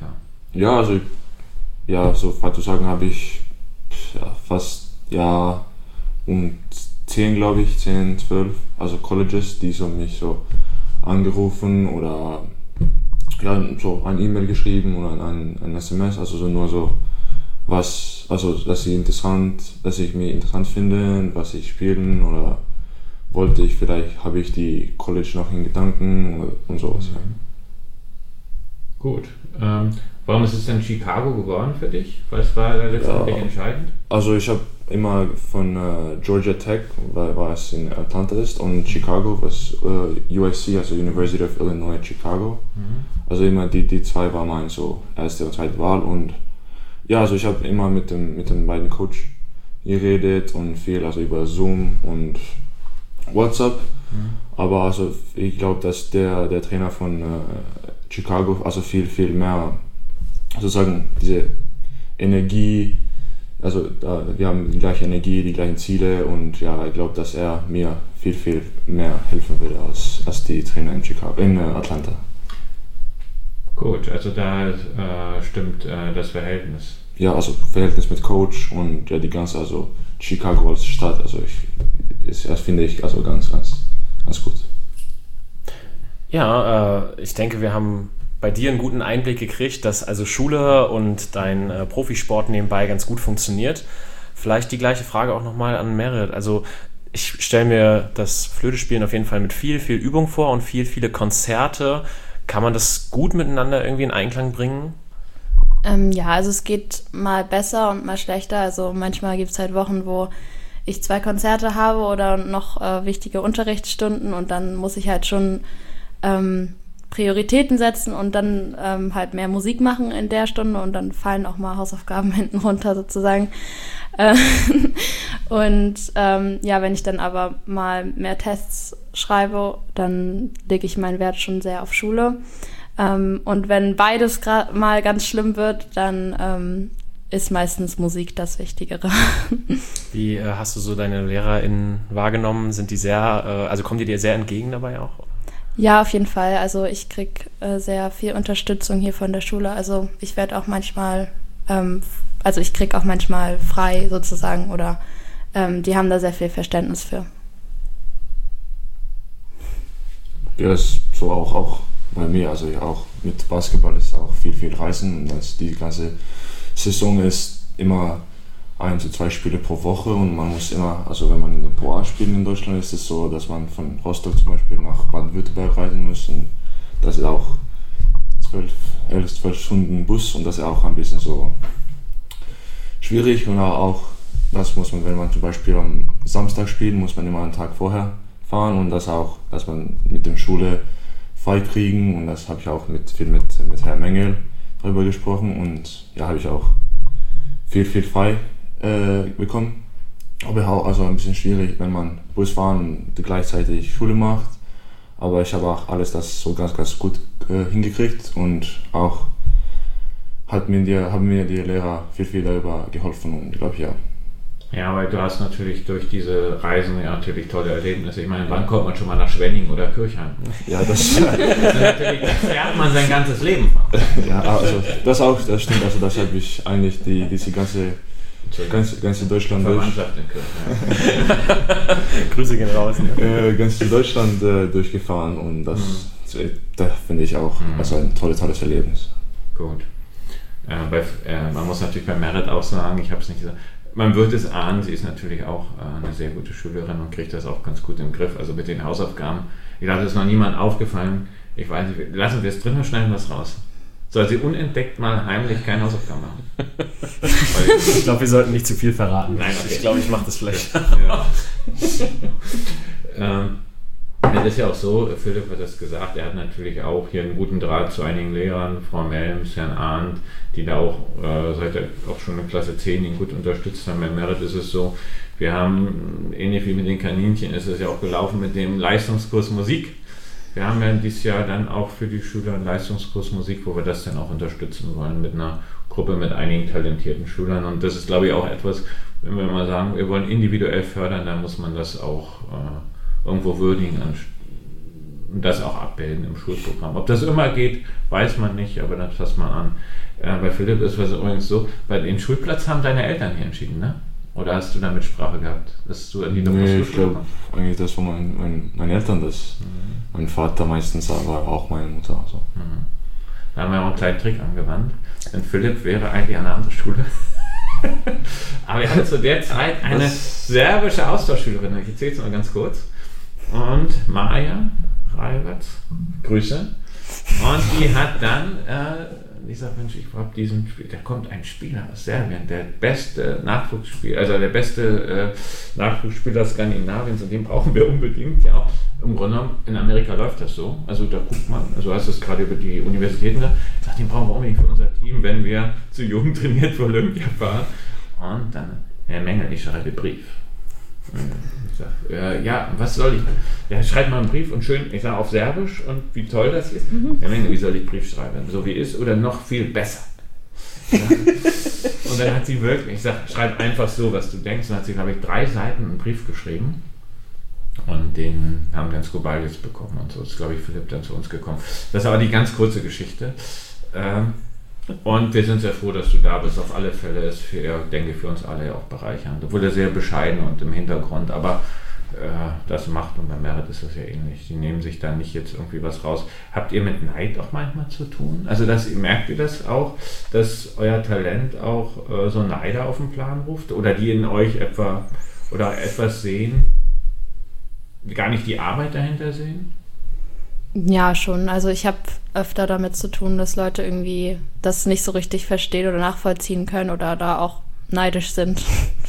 Ja, also ja, so frei zu sagen, habe ich ja, fast ja um zehn, glaube ich, zehn, zwölf, also Colleges, die so mich so angerufen oder ja, so ein E-Mail geschrieben oder ein, ein S M S, also so nur so was, also dass sie interessant, dass ich mich interessant finde, was ich spielen oder wollte ich vielleicht, habe ich die College noch in Gedanken und sowas. Ja. Gut. Ähm, warum ist es denn Chicago geworden für dich? Was war da letztendlich ja, entscheidend? Also ich habe immer von äh, Georgia Tech, weil, weil es in Atlanta ist, und Chicago, was äh, U S C, also University of Illinois Chicago. Mhm. Also immer die, die zwei waren meine so erste und zweite Wahl. Und ja, also ich habe immer mit dem mit den beiden Coach geredet und viel also über Zoom und WhatsApp. Mhm. Aber also ich glaube, dass der der Trainer von äh, Chicago also viel viel mehr sozusagen diese Energie, also da, wir haben die gleiche Energie, die gleichen Ziele und ja, ich glaube, dass er mir viel viel mehr helfen würde als als die Trainer in Chicago, in äh, Atlanta. Gut, also da äh, stimmt äh, das Verhältnis. Ja, also Verhältnis mit Coach und ja die ganze, also Chicago als Stadt, also ich, ist, das finde ich also ganz, ganz, ganz gut. Ja, äh, ich denke, wir haben bei dir einen guten Einblick gekriegt, dass also Schule und dein äh, Profisport nebenbei ganz gut funktioniert. Vielleicht die gleiche Frage auch nochmal an Merit. Also ich stelle mir das Flötespielen auf jeden Fall mit viel, viel Übung vor und viel, viele Konzerte. Kann man das gut miteinander irgendwie in Einklang bringen? Ähm, ja, also es geht mal besser und mal schlechter. Also manchmal gibt es halt Wochen, wo ich zwei Konzerte habe oder noch äh, wichtige Unterrichtsstunden und dann muss ich halt schon ähm, Prioritäten setzen und dann ähm, halt mehr Musik machen in der Stunde und dann fallen auch mal Hausaufgaben hinten runter sozusagen. Äh, und ähm, ja, wenn ich dann aber mal mehr Tests schreibe, dann lege ich meinen Wert schon sehr auf Schule. Ähm, und wenn beides gra- mal ganz schlimm wird, dann ähm, ist meistens Musik das Wichtigere. Wie äh, hast du so deine LehrerInnen wahrgenommen? Sind die sehr, äh, also kommen die dir sehr entgegen dabei auch? Ja, auf jeden Fall. Also ich kriege äh, sehr viel Unterstützung hier von der Schule. Also ich werde auch manchmal, ähm, also ich kriege auch manchmal frei sozusagen oder ähm, die haben da sehr viel Verständnis für. Ja, das ist so auch, auch bei mir, also ich auch mit Basketball ist auch viel, viel Reisen. Das, die ganze Saison ist immer ein zu zwei Spiele pro Woche und man muss immer, also wenn man Pro A spielt in Deutschland, ist es so, dass man von Rostock zum Beispiel nach Baden-Württemberg reisen muss und das ist auch zwölf, elf, zwölf Stunden Bus und das ist auch ein bisschen so schwierig und auch das muss man, wenn man zum Beispiel am Samstag spielt, muss man immer einen Tag vorher fahren und das auch, dass man mit der Schule frei kriegen und das habe ich auch mit, viel mit, mit Herrn Mengel darüber gesprochen und ja, habe ich auch viel, viel frei äh, bekommen. Aber auch also ein bisschen schwierig, wenn man Bus fahren und gleichzeitig Schule macht. Aber ich habe auch alles das so ganz, ganz gut äh, hingekriegt und auch hat mir die, haben mir die Lehrer viel, viel darüber geholfen und ich glaube, ja. Ja, weil du hast natürlich durch diese Reisen ja natürlich tolle Erlebnisse. Ich meine, wann kommt man schon mal nach Schwenning oder Kirchheim? Ja, das, das, natürlich, das fährt man sein ganzes Leben von. Ja, also das auch, das stimmt. Also das habe ich eigentlich die, diese ganze, ganze, ganze Deutschland durch. Verwandtschaft in Kirchheim. Grüße gehen raus. Äh, ganz Deutschland äh, durchgefahren und das, mhm. das finde ich auch mhm. also ein tolles, tolles Erlebnis. Gut. Äh, bei, äh, man muss natürlich bei Merit auch sagen, ich habe es nicht gesagt, man wird es ahnen, sie ist natürlich auch äh, eine sehr gute Schülerin und kriegt das auch ganz gut im Griff. Also mit den Hausaufgaben, ich glaube, das ist noch niemandem aufgefallen. Ich weiß nicht, lassen wir es drin oder schneiden wir es raus? Soll sie unentdeckt mal heimlich keine Hausaufgaben machen? Ich glaube, wir sollten nicht zu viel verraten. Nein, okay. Ich glaube, ich mache das vielleicht. Ja. ähm, es ist ja auch so, Philipp hat das gesagt, er hat natürlich auch hier einen guten Draht zu einigen Lehrern, Frau Melms, Herrn Arndt, die da auch äh, seit auch schon in Klasse zehn ihn gut unterstützt haben. Bei Merit ist es so, wir haben, ähnlich wie mit den Kaninchen, ist es ja auch gelaufen mit dem Leistungskurs Musik. Wir haben ja dieses Jahr dann auch für die Schüler einen Leistungskurs Musik, wo wir das dann auch unterstützen wollen mit einer Gruppe mit einigen talentierten Schülern. Und das ist, glaube ich, auch etwas, wenn wir mal sagen, wir wollen individuell fördern, dann muss man das auch äh, irgendwo würdigen. das auch abbilden im Schulprogramm. Ob das immer geht, weiß man nicht, aber das passt man an. Äh, bei Philipp ist es übrigens so, bei den Schulplatz haben deine Eltern hier entschieden, ne? Oder hast du da Mitsprache gehabt, dass du in die Nee, ich glaube eigentlich, das war mein, mein, meine Eltern, das. Mhm. Mein Vater meistens, aber auch meine Mutter. Also. Mhm. Da haben wir auch einen kleinen Trick angewandt, denn Philipp wäre eigentlich an einer anderen Schule. Aber er hatte zu der Zeit eine das serbische Austauschschülerin, ich erzähle es mal ganz kurz. Und Maja Reiwatz, Grüße. Und die hat dann, äh, ich sag, Mensch, ich brauche diesen Spieler, da kommt ein Spieler aus Serbien, der beste Nachwuchsspieler, also der beste äh, Nachwuchsspieler Skandinaviens, und den brauchen wir unbedingt. Ja, auch im Grunde genommen, in Amerika läuft das so. Also da guckt man, also hast du es gerade über die Universitäten gesagt, ich sag, den brauchen wir unbedingt für unser Team, wenn wir zu Jugend trainiert für Olympia fahren. Und dann, Herr Mengel, ich schreibe Brief. Ich sag, äh, ja, was soll ich? Ja, schreib mal einen Brief und schön, ich sage auf Serbisch und wie toll das ist. Mhm. Herr Mengel, wie soll ich Brief schreiben? So wie ist oder noch viel besser? Ja. Und dann hat sie wirklich, ich sage, schreib einfach so, was du denkst. Und hat sie, glaube ich, drei Seiten einen Brief geschrieben. Und den haben dann Skobaljes bekommen. Und so ist, glaube ich, Philipp dann zu uns gekommen. Das ist aber die ganz kurze Geschichte. Ähm, Und wir sind sehr froh, dass du da bist. Auf alle Fälle ist für, ich denke, für uns alle auch bereichernd. Obwohl er sehr bescheiden und im Hintergrund, aber äh, das macht, und bei Merit ist das ja ähnlich. Die nehmen sich da nicht jetzt irgendwie was raus. Habt ihr mit Neid auch manchmal zu tun? Also das, merkt ihr das auch, dass euer Talent auch äh, so Neider auf den Plan ruft? Oder die in euch etwa oder etwas sehen, gar nicht die Arbeit dahinter sehen? Ja, schon. Also ich habe öfter damit zu tun, dass Leute irgendwie das nicht so richtig verstehen oder nachvollziehen können oder da auch neidisch sind.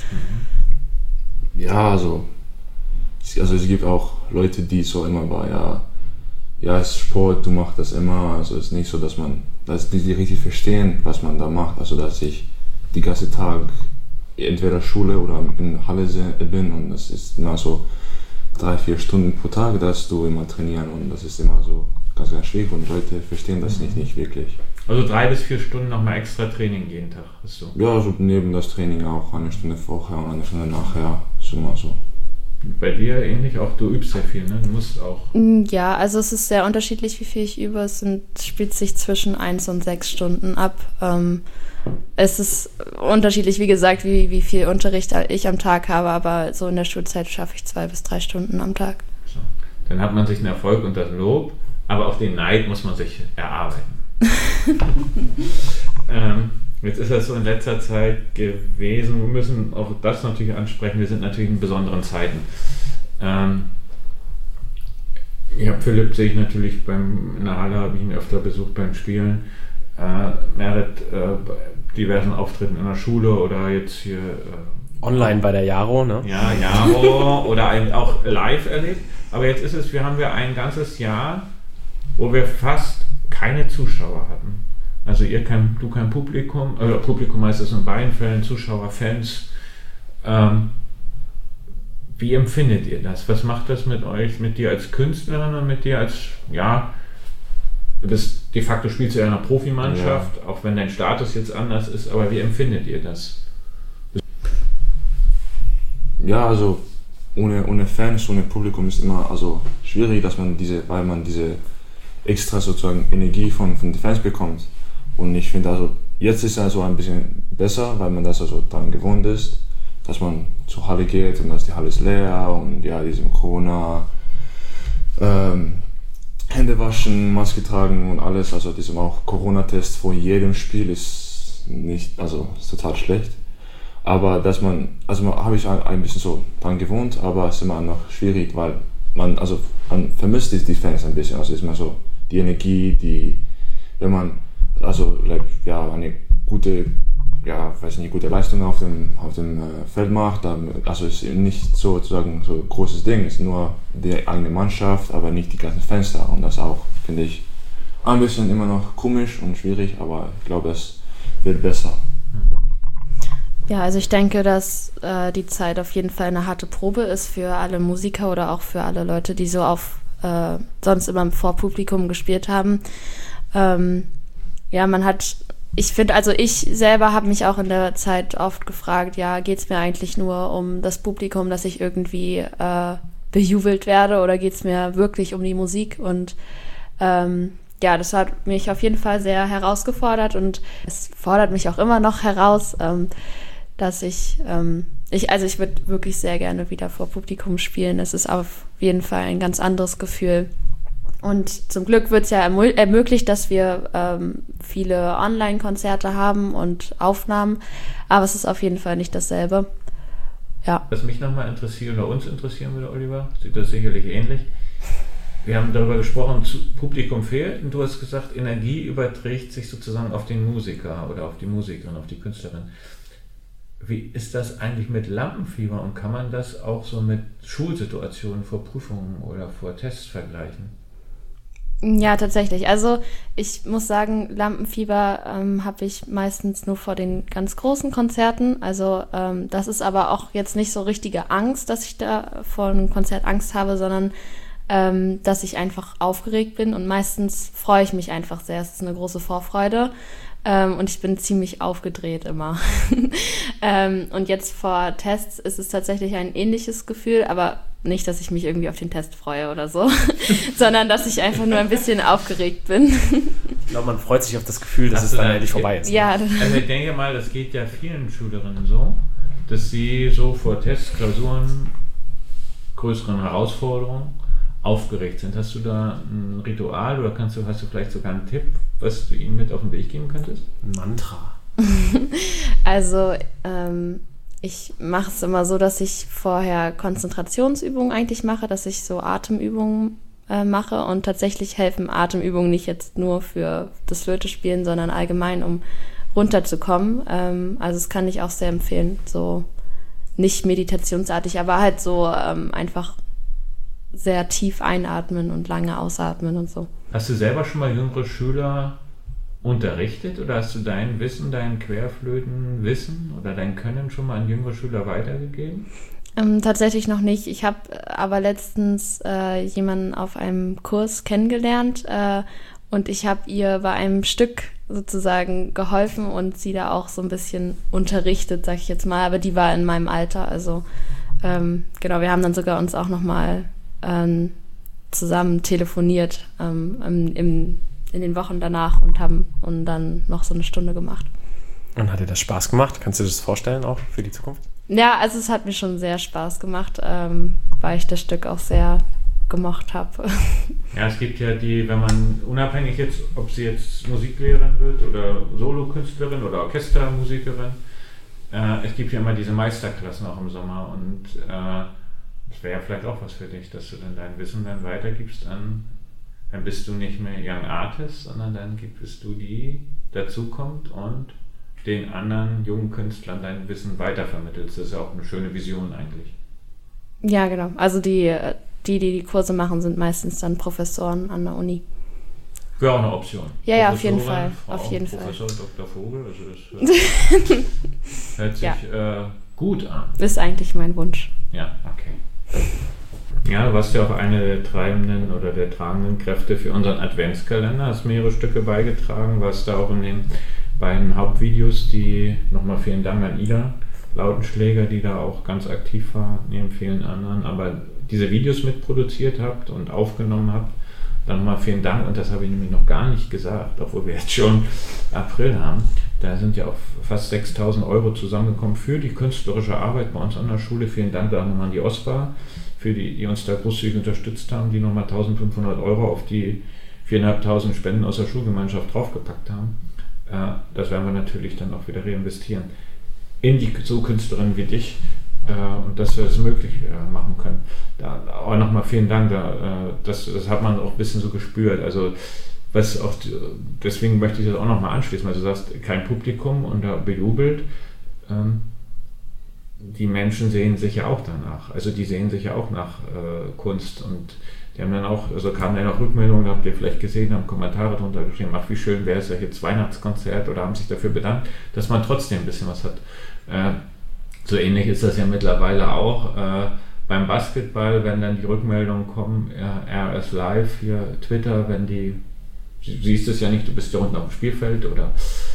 Ja, also, also es gibt auch Leute, die so immer war, ja, ja, es ist Sport, du machst das immer. Also es ist nicht so, dass man, dass die, die richtig verstehen, was man da macht. Also dass ich die ganze Tag entweder Schule oder in Halle bin, und das ist immer so drei, vier Stunden pro Tag, dass du immer trainieren, und das ist immer so ganz, ganz schwierig, und Leute verstehen das nicht, nicht wirklich. Also drei bis vier Stunden nochmal extra Training jeden Tag, ist so? Ja, also neben das Training auch eine Stunde vorher und eine Stunde nachher, ist immer so. Bei dir ähnlich auch, du übst sehr viel, ne? Du musst auch. Ja, also es ist sehr unterschiedlich, wie viel ich übe. Es sind, spielt sich zwischen eins und sechs Stunden ab. Ähm, es ist unterschiedlich, wie gesagt, wie, wie viel Unterricht ich am Tag habe, aber so in der Schulzeit schaffe ich zwei bis drei Stunden am Tag. So. Dann hat man sich einen Erfolg und das Lob, aber auch den Neid muss man sich erarbeiten. ähm, jetzt ist das so in letzter Zeit gewesen, wir müssen auch das natürlich ansprechen, wir sind natürlich in besonderen Zeiten. Ähm, ja, Philipp sehe ich natürlich beim, in der Halle, habe ich ihn öfter besucht beim Spielen. Äh, Merit äh, diversen Auftritten in der Schule oder jetzt hier äh, online bei der Jaro, ne? Ja, Jaro oder ein, auch live erlebt. Aber jetzt ist es, wir haben wir ein ganzes Jahr, wo wir fast keine Zuschauer hatten. Also ihr kein, du kein Publikum, oder Publikum heißt es in beiden Fällen, Zuschauer, Fans. Ähm, wie empfindet ihr das? Was macht das mit euch, mit dir als Künstlerin und mit dir als, ja, du bist de facto spielst du ja in einer Profimannschaft, ja, auch wenn dein Status jetzt anders ist, aber wie empfindet ihr das? Ja, also ohne, ohne Fans, ohne Publikum ist immer also schwierig, dass man diese, weil man diese extra sozusagen Energie von, von den Fans bekommt. Und ich finde also, jetzt ist es also ein bisschen besser, weil man das also dann gewohnt ist, dass man zur Halle geht und dass die Halle ist leer und ja, diesem Corona, ähm, Hände waschen, Maske tragen und alles, also diesem auch Corona-Test vor jedem Spiel ist nicht, also ist total schlecht. Aber dass man, also habe ich ein bisschen so dran gewohnt, aber es ist immer noch schwierig, weil man, also man vermisst die Fans ein bisschen, also ist immer so die Energie, die, wenn man, also like, ja, eine gute, ja, weiß nicht, gute Leistung auf dem, auf dem äh, Feld macht, dann, also ist nicht sozusagen so ein großes Ding, ist nur die eigene Mannschaft, aber nicht die ganzen Fans da, und das auch, finde ich, ein bisschen immer noch komisch und schwierig, aber ich glaube, es wird besser. Ja, also ich denke, dass äh, die Zeit auf jeden Fall eine harte Probe ist für alle Musiker oder auch für alle Leute, die so auf äh, sonst immer vor Publikum gespielt haben. Ähm, ja, man hat, ich finde, also ich selber habe mich auch in der Zeit oft gefragt, ja, geht's mir eigentlich nur um das Publikum, dass ich irgendwie äh, bejubelt werde oder geht es mir wirklich um die Musik? Und ähm, ja, das hat mich auf jeden Fall sehr herausgefordert und es fordert mich auch immer noch heraus, ähm, dass ich, ähm, ich, also ich würde wirklich sehr gerne wieder vor Publikum spielen. Es ist auf jeden Fall ein ganz anderes Gefühl. Und zum Glück wird es ja ermö- ermöglicht, dass wir ähm, viele Online-Konzerte haben und Aufnahmen, aber es ist auf jeden Fall nicht dasselbe. Ja. Was mich nochmal interessiert oder uns interessieren würde, Oliver, sieht das sicherlich ähnlich. Wir haben darüber gesprochen, Publikum fehlt und du hast gesagt, Energie überträgt sich sozusagen auf den Musiker oder auf die Musikerin, auf die Künstlerin. Wie ist das eigentlich mit Lampenfieber und kann man das auch so mit Schulsituationen vor Prüfungen oder vor Tests vergleichen? Ja, tatsächlich. Also ich muss sagen, Lampenfieber ähm, habe ich meistens nur vor den ganz großen Konzerten. Also ähm, das ist aber auch jetzt nicht so richtige Angst, dass ich da vor einem Konzert Angst habe, sondern ähm, dass ich einfach aufgeregt bin und meistens freue ich mich einfach sehr. Es ist eine große Vorfreude. Ähm, und ich bin ziemlich aufgedreht immer. ähm, und jetzt vor Tests ist es tatsächlich ein ähnliches Gefühl, aber nicht, dass ich mich irgendwie auf den Test freue oder so, sondern dass ich einfach nur ein bisschen aufgeregt bin. Ich glaube, man freut sich auf das Gefühl, dass Hast es dann da, endlich vorbei ist. Ja. Also ich denke mal, das geht ja vielen Schülerinnen so, dass sie so vor Tests, Klausuren, größeren Herausforderungen aufgeregt sind. Hast du da ein Ritual oder kannst du, hast du vielleicht sogar einen Tipp, was du ihnen mit auf den Weg geben könntest? Ein Mantra. Also ähm, ich mache es immer so, dass ich vorher Konzentrationsübungen eigentlich mache, dass ich so Atemübungen äh, mache und tatsächlich helfen Atemübungen nicht jetzt nur für das Flötespielen, sondern allgemein, um runterzukommen. Ähm, also das kann ich auch sehr empfehlen, so nicht meditationsartig, aber halt so ähm, einfach sehr tief einatmen und lange ausatmen und so. Hast du selber schon mal jüngere Schüler unterrichtet oder hast du dein Wissen, dein Querflötenwissen oder dein Können schon mal an jüngere Schüler weitergegeben? Ähm, tatsächlich noch nicht. Ich habe aber letztens äh, jemanden auf einem Kurs kennengelernt äh, und ich habe ihr bei einem Stück sozusagen geholfen und sie da auch so ein bisschen unterrichtet, sag ich jetzt mal, aber die war in meinem Alter, also ähm, genau, wir haben dann sogar uns auch nochmal ähm, zusammen telefoniert ähm, im, im, in den Wochen danach und haben und dann noch so eine Stunde gemacht. Und hat dir das Spaß gemacht? Kannst du dir das vorstellen auch für die Zukunft? Ja, also es hat mir schon sehr Spaß gemacht, ähm, weil ich das Stück auch sehr gemocht habe. Ja, es gibt ja die, wenn man unabhängig jetzt, ob sie jetzt Musiklehrerin wird oder Solokünstlerin oder Orchestermusikerin, äh, es gibt ja immer diese Meisterklassen auch im Sommer und äh, das wäre ja vielleicht auch was für dich, dass du dann dein Wissen dann weitergibst an, dann bist du nicht mehr Young Artist, sondern dann bist du die, dazukommt und den anderen jungen Künstlern dein Wissen weitervermittelst. Das ist ja auch eine schöne Vision eigentlich. Ja, genau. Also die, die, die die Kurse machen, sind meistens dann Professoren an der Uni. Wäre auch eine Option. Ja, ja, auf jeden Fall. Frau Auf jeden Professor Fall. Doktor Vogel, also das hört, hört sich Ja. äh, gut an. Ist eigentlich mein Wunsch. Ja, okay. Ja, du warst ja auch eine der treibenden oder der tragenden Kräfte für unseren Adventskalender, hast mehrere Stücke beigetragen, warst da auch in den beiden Hauptvideos, die, nochmal vielen Dank an Ida Lautenschläger, die da auch ganz aktiv war, neben vielen anderen, aber diese Videos mitproduziert habt und aufgenommen habt, dann mal vielen Dank, und das habe ich nämlich noch gar nicht gesagt, obwohl wir jetzt schon April haben, da sind ja auch fast sechstausend Euro zusammengekommen für die künstlerische Arbeit bei uns an der Schule. Vielen Dank da nochmal an die OSPA, für die, die uns da großzügig unterstützt haben, die nochmal eintausendfünfhundert Euro auf die viertausendfünfhundert Spenden aus der Schulgemeinschaft draufgepackt haben. Äh, das werden wir natürlich dann auch wieder reinvestieren in die so Künstlerinnen wie dich äh, und dass wir das möglich äh, machen können. Da auch nochmal vielen Dank, da, äh, das, das hat man auch ein bisschen so gespürt. Also was auch, deswegen möchte ich das auch nochmal anschließen, weil du sagst, kein Publikum und da bejubelt. Ähm, die Menschen sehen sich ja auch danach, also die sehen sich ja auch nach äh, Kunst und die haben dann auch, also kamen dann auch Rückmeldungen, habt ihr vielleicht gesehen, haben Kommentare drunter geschrieben, ach wie schön wäre es ja jetzt Weihnachtskonzert oder haben sich dafür bedankt, dass man trotzdem ein bisschen was hat. Äh, so ähnlich ist das ja mittlerweile auch äh, beim Basketball, wenn dann die Rückmeldungen kommen, ja, R S Live, hier Twitter, wenn die, du siehst es ja nicht, du bist ja unten auf dem Spielfeld oder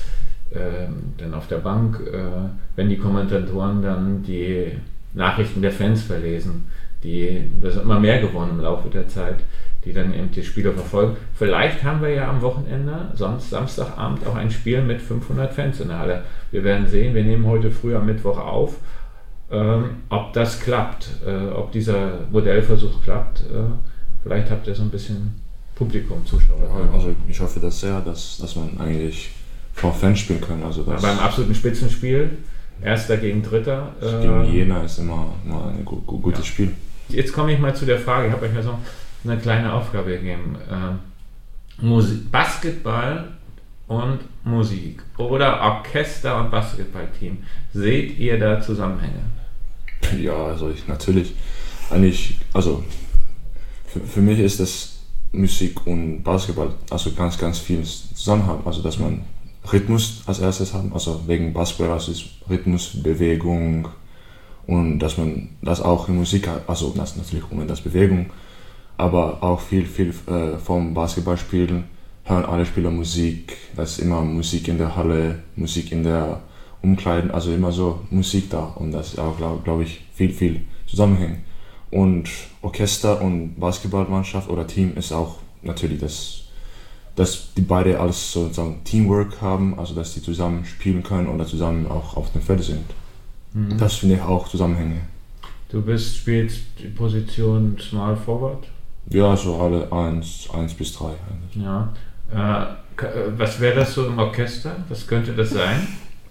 ähm, dann auf der Bank, äh, wenn die Kommentatoren dann die Nachrichten der Fans verlesen, die, das ist immer mehr geworden im Laufe der Zeit, die dann eben die Spiele verfolgen. Vielleicht haben wir ja am Wochenende, sonst Samstagabend, auch ein Spiel mit fünfhundert Fans in der Halle. Wir werden sehen, wir nehmen heute früh am Mittwoch auf, ähm, ob das klappt, äh, ob dieser Modellversuch klappt. Äh, vielleicht habt ihr so ein bisschen Publikum, Zuschauer. Ja, also ich hoffe das sehr, dass, dass man eigentlich vor Fans spielen kann. Also das beim absoluten Spitzenspiel, Erster gegen Dritter. Äh, gegen Jena ist immer, immer ein gu- gu- gutes ja. Spiel. Jetzt komme ich mal zu der Frage, ich habe euch mal so eine kleine Aufgabe gegeben. Äh, Musik, Basketball und Musik oder Orchester und Basketballteam. Seht ihr da Zusammenhänge? Ja, also ich natürlich eigentlich, also für, für mich ist das Musik und Basketball also ganz, ganz viel zusammen haben. Also dass man Rhythmus als erstes hat, also wegen Basketball, also ist Rhythmus, Bewegung und dass man das auch in Musik hat, also das natürlich um das Bewegung, aber auch viel, viel äh, vom Basketballspielen hören alle Spieler Musik, da ist immer Musik in der Halle, Musik in der Umkleiden, also immer so Musik da und das ist auch, glaube glaub ich, viel, viel Zusammenhängen. Und Orchester und Basketballmannschaft oder Team ist auch natürlich, das, dass die beide alles sozusagen Teamwork haben, also dass die zusammen spielen können oder zusammen auch auf dem Feld sind. Mhm. Das finde ich auch Zusammenhänge. Du bist, spielst die Position Small Forward? Ja, so alle eins, eins bis drei. Eigentlich. Ja. Äh, was wäre das so im Orchester? Was könnte das sein?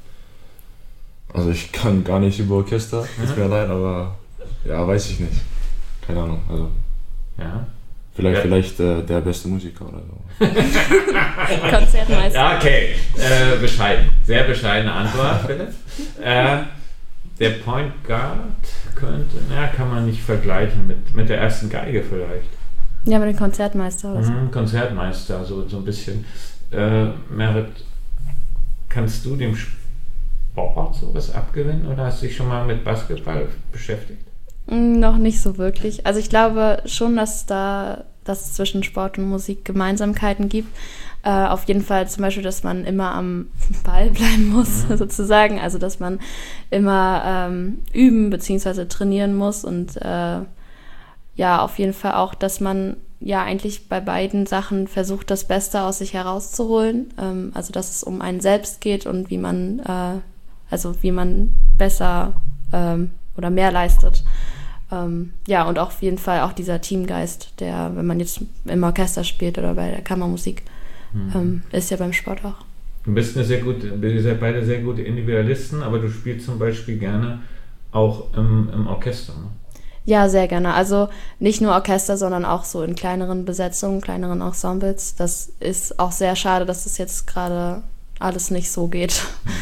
Also ich kann gar nicht über Orchester, tut mir leid, aber ja, weiß ich nicht. Keine Ahnung. Also ja. Vielleicht, ja. vielleicht äh, der beste Musiker oder so. Konzertmeister. Ja, okay. Äh, bescheiden. Sehr bescheidene Antwort, Philipp. äh, der Point Guard könnte, na, kann man nicht vergleichen mit, mit der ersten Geige vielleicht. Ja, mit dem Konzertmeister. Also. Mhm, Konzertmeister, so, so ein bisschen. Äh, Merit, kannst du dem Sport sowas abgewinnen oder hast du dich schon mal mit Basketball beschäftigt? Noch nicht so wirklich. Also ich glaube schon, dass da dass es zwischen Sport und Musik Gemeinsamkeiten gibt. Äh, auf jeden Fall zum Beispiel, dass man immer am Ball bleiben muss, mhm. sozusagen. Also dass man immer ähm, üben bzw. trainieren muss und äh, ja, auf jeden Fall auch, dass man ja eigentlich bei beiden Sachen versucht, das Beste aus sich herauszuholen. Ähm, also dass es um einen selbst geht und wie man äh, also wie man besser ähm, oder mehr leistet. Ähm, ja, und auch auf jeden Fall auch dieser Teamgeist, der, wenn man jetzt im Orchester spielt oder bei der Kammermusik, mhm. ähm, ist ja beim Sport auch. Du bist eine sehr gute, ihr seid beide sehr gute Individualisten, aber du spielst zum Beispiel gerne auch im, im Orchester, ne? Ja, sehr gerne. Also nicht nur Orchester, sondern auch so in kleineren Besetzungen, kleineren Ensembles. Das ist auch sehr schade, dass das jetzt gerade alles nicht so geht.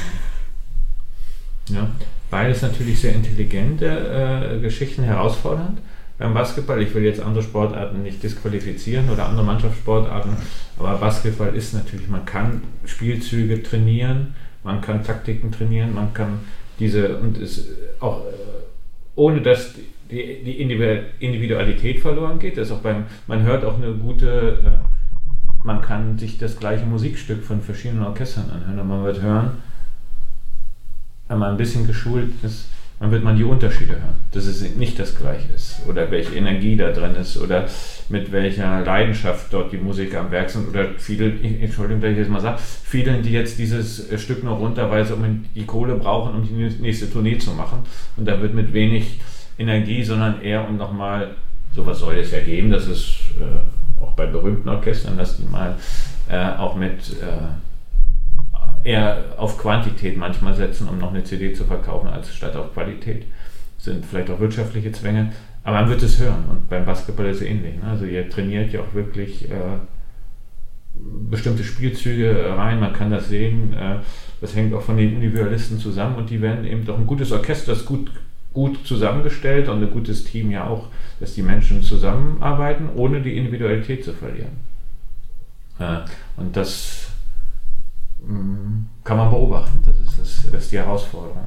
Ja, beides natürlich sehr intelligente äh, Geschichten, herausfordernd. Beim Basketball, ich will jetzt andere Sportarten nicht disqualifizieren oder andere Mannschaftssportarten, aber Basketball ist natürlich, man kann Spielzüge trainieren, man kann Taktiken trainieren, man kann diese, und es auch, äh, ohne dass die, die Individualität verloren geht, das ist auch beim, man hört auch eine gute, äh, man kann sich das gleiche Musikstück von verschiedenen Orchestern anhören und man wird hören, wenn man ein bisschen geschult ist, dann wird man die Unterschiede hören, dass es nicht das Gleiche ist oder welche Energie da drin ist oder mit welcher Leidenschaft dort die Musiker am Werk sind oder viele, Entschuldigung, dass ich das mal sage, vielen, die jetzt dieses Stück noch runter, weil sie um die Kohle brauchen, um die nächste Tournee zu machen und da wird mit wenig Energie, sondern eher um nochmal, sowas soll es ja geben, das ist äh, auch bei berühmten Orchestern, dass die mal äh, auch mit äh, eher auf Quantität manchmal setzen, um noch eine C D zu verkaufen, als statt auf Qualität. Das sind vielleicht auch wirtschaftliche Zwänge, aber man wird es hören und beim Basketball ist es ähnlich. Ne? Also ihr trainiert ja auch wirklich äh, bestimmte Spielzüge rein, man kann das sehen, äh, das hängt auch von den Individualisten zusammen und die werden eben doch ein gutes Orchester, das gut, gut zusammengestellt und ein gutes Team ja auch, dass die Menschen zusammenarbeiten, ohne die Individualität zu verlieren. Äh, und das kann man beobachten, das ist, das, das ist die Herausforderung.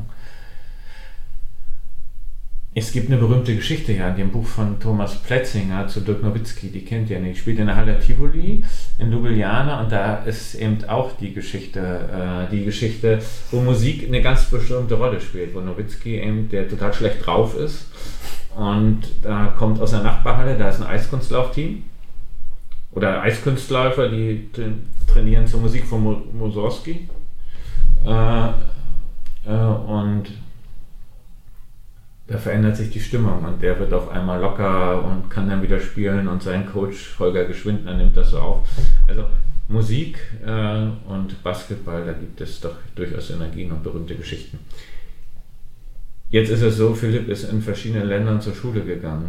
Es gibt eine berühmte Geschichte ja in dem Buch von Thomas Plätzinger zu Dirk Nowitzki, die kennt ihr nicht, spielt in der Halle Tivoli in Ljubljana und da ist eben auch die Geschichte, äh, die Geschichte, wo Musik eine ganz bestimmte Rolle spielt, wo Nowitzki eben, der total schlecht drauf ist und da kommt aus der Nachbarhalle, da ist ein Eiskunstlaufteam oder Eiskunstläufer, die trainieren zur Musik von Mussorgsky äh, äh, und da verändert sich die Stimmung und der wird auf einmal locker und kann dann wieder spielen und sein Coach Holger Geschwindner nimmt das so auf. Also Musik äh, und Basketball, da gibt es doch durchaus Synergien und berühmte Geschichten. Jetzt ist es so, Philipp ist in verschiedenen Ländern zur Schule gegangen.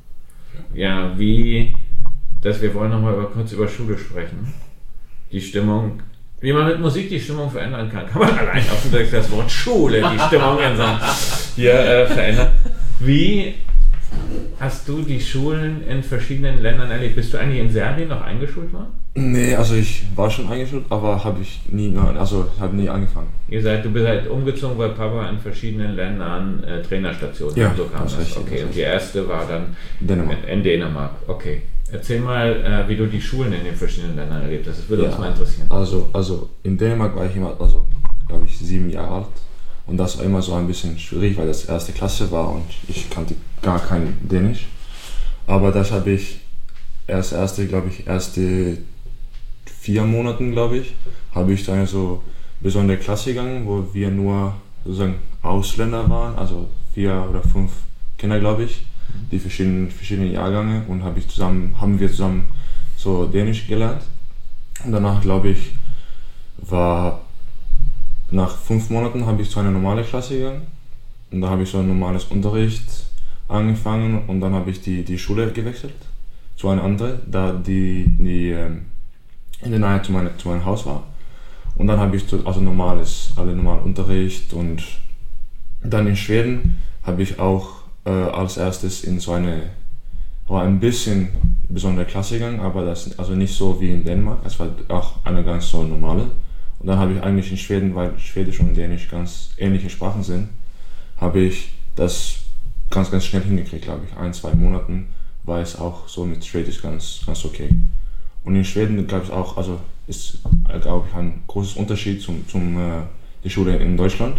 Ja, wie, dass wir wollen nochmal über, kurz über Schule sprechen. Die Stimmung, wie man mit Musik die Stimmung verändern kann. Kann man allein auf dem Text das Wort Schule, die Stimmung in so hier äh, verändern. Wie hast du die Schulen in verschiedenen Ländern erlebt? Bist du eigentlich in Serbien noch eingeschult worden? Nee, also ich war schon eingeschult, aber habe ich nie, also habe nie angefangen. Ihr seid, du bist halt umgezogen, weil Papa in verschiedenen Ländern äh, Trainerstationen ja, so kam. Das das. richtig, Okay, das und die erste war dann Dänemark. In, in Dänemark. Okay. Erzähl mal, äh, wie du die Schulen in den verschiedenen Ländern erlebt hast. Das würde ja, uns mal interessieren. Also, also in Dänemark war ich immer, also glaube ich, sieben Jahre alt. Und das war immer so ein bisschen schwierig, weil das erste Klasse war und ich kannte gar kein Dänisch. Aber das habe ich erst erste, glaube ich, erste vier Monaten, glaube ich, habe ich dann so besondere Klasse gegangen, wo wir nur sozusagen Ausländer waren, also vier oder fünf Kinder, glaube ich, die verschiedenen verschiedene Jahrgänge und habe ich zusammen, haben wir zusammen so Dänisch gelernt. Und danach, glaube ich, war nach fünf Monaten habe ich zu einer normalen Klasse gegangen und da habe ich so ein normales Unterricht angefangen und dann habe ich die, die Schule gewechselt zu einer anderen, da die, die in der Nähe zu, meine, zu meinem Haus war. Und dann habe ich also normales, alle normalen Unterricht und dann in Schweden habe ich auch äh, als erstes in so eine, war ein bisschen besondere Klasse gegangen, aber das also nicht so wie in Dänemark, es war auch eine ganz so normale. Und dann habe ich eigentlich in Schweden, weil Schwedisch und Dänisch ganz ähnliche Sprachen sind, habe ich das ganz, ganz schnell hingekriegt, glaube ich. Ein, zwei Monaten war es auch so mit Schwedisch ganz, ganz okay. Und in Schweden, glaube ich, auch, also ist, glaube ich, ein großes Unterschied zum, zum äh, die Schule in Deutschland,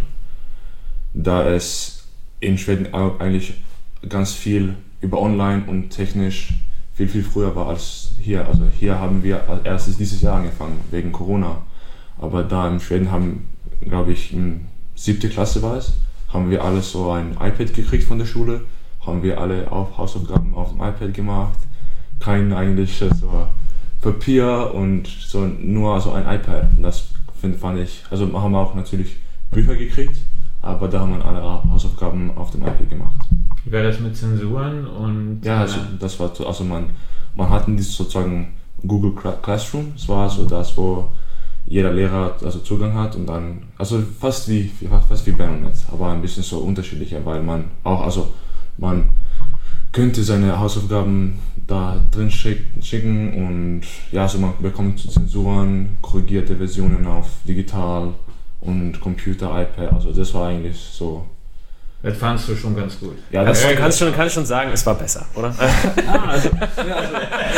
da es in Schweden auch eigentlich ganz viel über online und technisch viel, viel früher war als hier. Also hier haben wir als erstes dieses Jahr angefangen, wegen Corona. Aber da in Schweden haben, glaube ich, in siebte Klasse war es, haben wir alle so ein iPad gekriegt von der Schule, haben wir alle auch Hausaufgaben auf dem iPad gemacht, kein eigentlich so Papier und so nur so ein iPad. Und das find, fand ich, also haben wir auch natürlich Bücher gekriegt, aber da haben wir alle Hausaufgaben auf dem iPad gemacht. Wie war das mit Zensuren und? Ja, also das war, also man, man hatten dieses sozusagen Google Classroom, das war so das, wo jeder Lehrer also Zugang hat und dann, also fast wie, fast wie Bernet, aber ein bisschen so unterschiedlicher, weil man auch, also man könnte seine Hausaufgaben da drin schicken und ja, also man bekommt Zensuren, korrigierte Versionen auf digital und Computer, iPad, also das war eigentlich so. Das fandst du schon ganz gut. Ja, das ja, kannst schon, kann ich schon sagen, es war besser, oder? Ah, also, ja, also.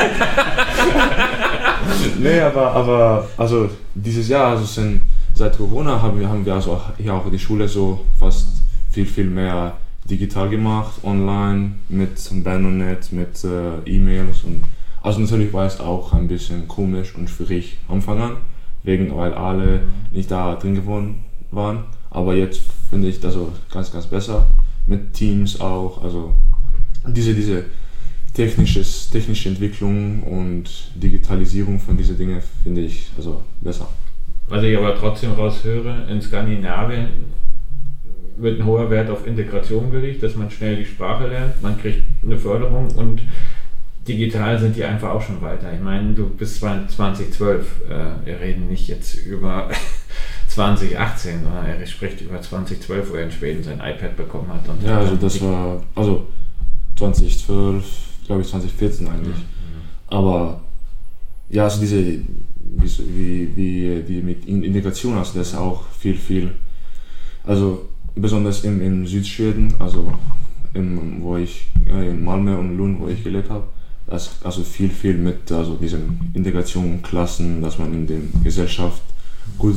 Nee, aber, aber also dieses Jahr, also sind, seit Corona haben wir, haben wir also hier auch die Schule so fast viel, viel mehr digital gemacht, online, mit Bernet, mit äh, E-Mails und also natürlich war es auch ein bisschen komisch und schwierig am Anfang an, wegen, weil alle nicht da drin gewohnt waren, aber jetzt finde ich das so ganz, ganz besser, mit Teams auch, also diese, diese technisches, technische Entwicklung und Digitalisierung von diesen Dingen finde ich also besser. Was ich aber trotzdem raushöre, in Skandinavien wird ein hoher Wert auf Integration gelegt, dass man schnell die Sprache lernt, man kriegt eine Förderung und digital sind die einfach auch schon weiter. Ich meine, du bist zwanzig zwölf, äh, wir reden nicht jetzt über zwanzig achtzehn, sondern er spricht über zwanzig zwölf, wo er in Schweden sein iPad bekommen hat. Und ja, also das war, also zwanzig zwölf, glaube ich zwanzig vierzehn eigentlich. Mhm. Aber ja, also diese, wie, wie die mit Integration, also das ist auch viel, viel, also besonders im, im Südschweden, also im, wo ich, in Malmö und Lund, wo ich gelebt habe, das, also viel, viel mit also diesen Integration, Klassen, dass man in der Gesellschaft gut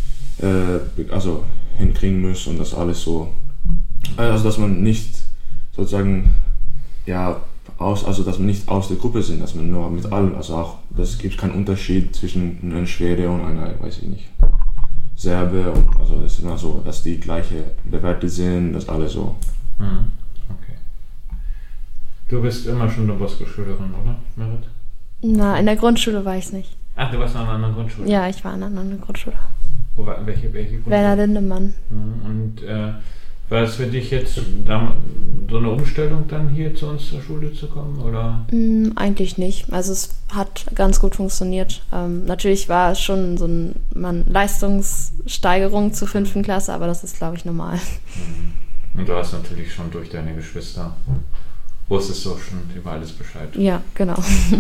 äh, also hinkriegen muss und das alles so, also dass man nicht sozusagen, ja, aus, also dass man nicht aus der Gruppe sind, dass man nur mit allen, also auch, das gibt keinen Unterschied zwischen einem Schwede und einer, weiß ich nicht, Serbe, und also es ist immer so, dass die gleiche bewertet sind, dass alle so. Mhm. Okay. Du bist immer schon Don Bosco-Schülerin, oder, Merit? Na, in der Grundschule war ich es nicht. Ach, du warst noch in einer anderen Grundschule? Ja, ich war in einer anderen Grundschule. Wo war, welche, welche Grundschule? Werner Lindemann. Mhm. Und äh, war es für dich jetzt da, so eine Umstellung, dann hier zu uns zur Schule zu kommen, oder? Mm, eigentlich nicht. Also es hat ganz gut funktioniert. Ähm, natürlich war es schon so eine man, Leistungssteigerung zur fünften Klasse, aber das ist, glaube ich, normal. Mhm. Und du hast natürlich schon durch deine Geschwister, wusstest du schon über alles Bescheid. Ja, genau. Genau.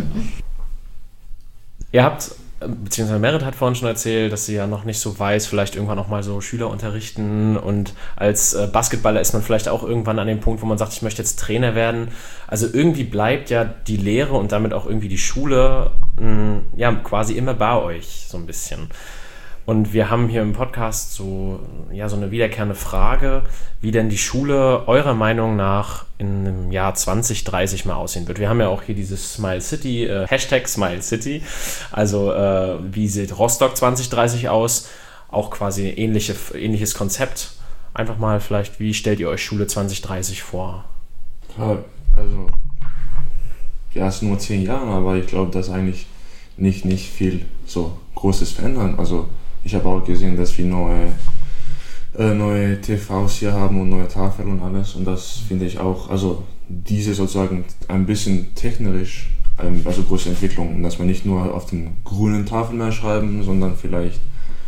Ihr habt, beziehungsweise Merit hat vorhin schon erzählt, dass sie ja noch nicht so weiß, vielleicht irgendwann noch mal so Schüler unterrichten, und als äh, Basketballer ist man vielleicht auch irgendwann an dem Punkt, wo man sagt, ich möchte jetzt Trainer werden. Also irgendwie bleibt ja die Lehre und damit auch irgendwie die Schule mh, ja quasi immer bei euch so ein bisschen. Und wir haben hier im Podcast so, ja, so eine wiederkehrende Frage, wie denn die Schule eurer Meinung nach in einem Jahr zwanzig dreißig mal aussehen wird. Wir haben ja auch hier dieses Smile City, äh, Hashtag Smile City. Also äh, wie sieht Rostock zwanzig dreißig aus? Auch quasi ähnliche, ähnliches Konzept. Einfach mal vielleicht, wie stellt ihr euch Schule zwanzig dreißig vor? Ja, also, ja, es sind nur zehn Jahre, aber ich glaube, dass eigentlich nicht, nicht viel so Großes verändern. Also ich habe auch gesehen, dass wir neue, äh, neue T Vs hier haben und neue Tafeln und alles, und das finde ich auch, also diese sozusagen ein bisschen technisch, ähm, also große Entwicklung, und dass man nicht nur auf den grünen Tafeln mehr schreiben, sondern vielleicht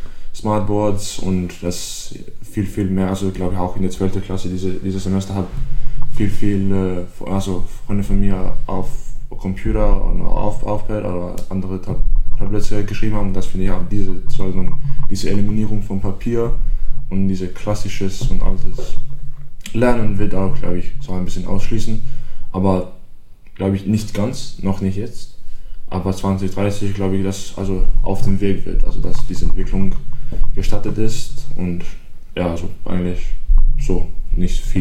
Smartboards und das viel, viel mehr, also ich glaube auch in der zwölften Klasse diese, dieses Semester habe viel, viel, äh, also Freunde von mir auf Computer und auf, auf Pad oder andere Tab Tablets geschrieben haben, und das finde ich auch diese, diese Eliminierung von Papier und diese klassisches und altes Lernen wird auch, glaube ich, so ein bisschen ausschließen, aber glaube ich nicht ganz, noch nicht jetzt, aber zwanzig dreißig glaube ich, dass also auf dem Weg wird, also dass diese Entwicklung gestartet ist, und ja, also eigentlich so nicht viel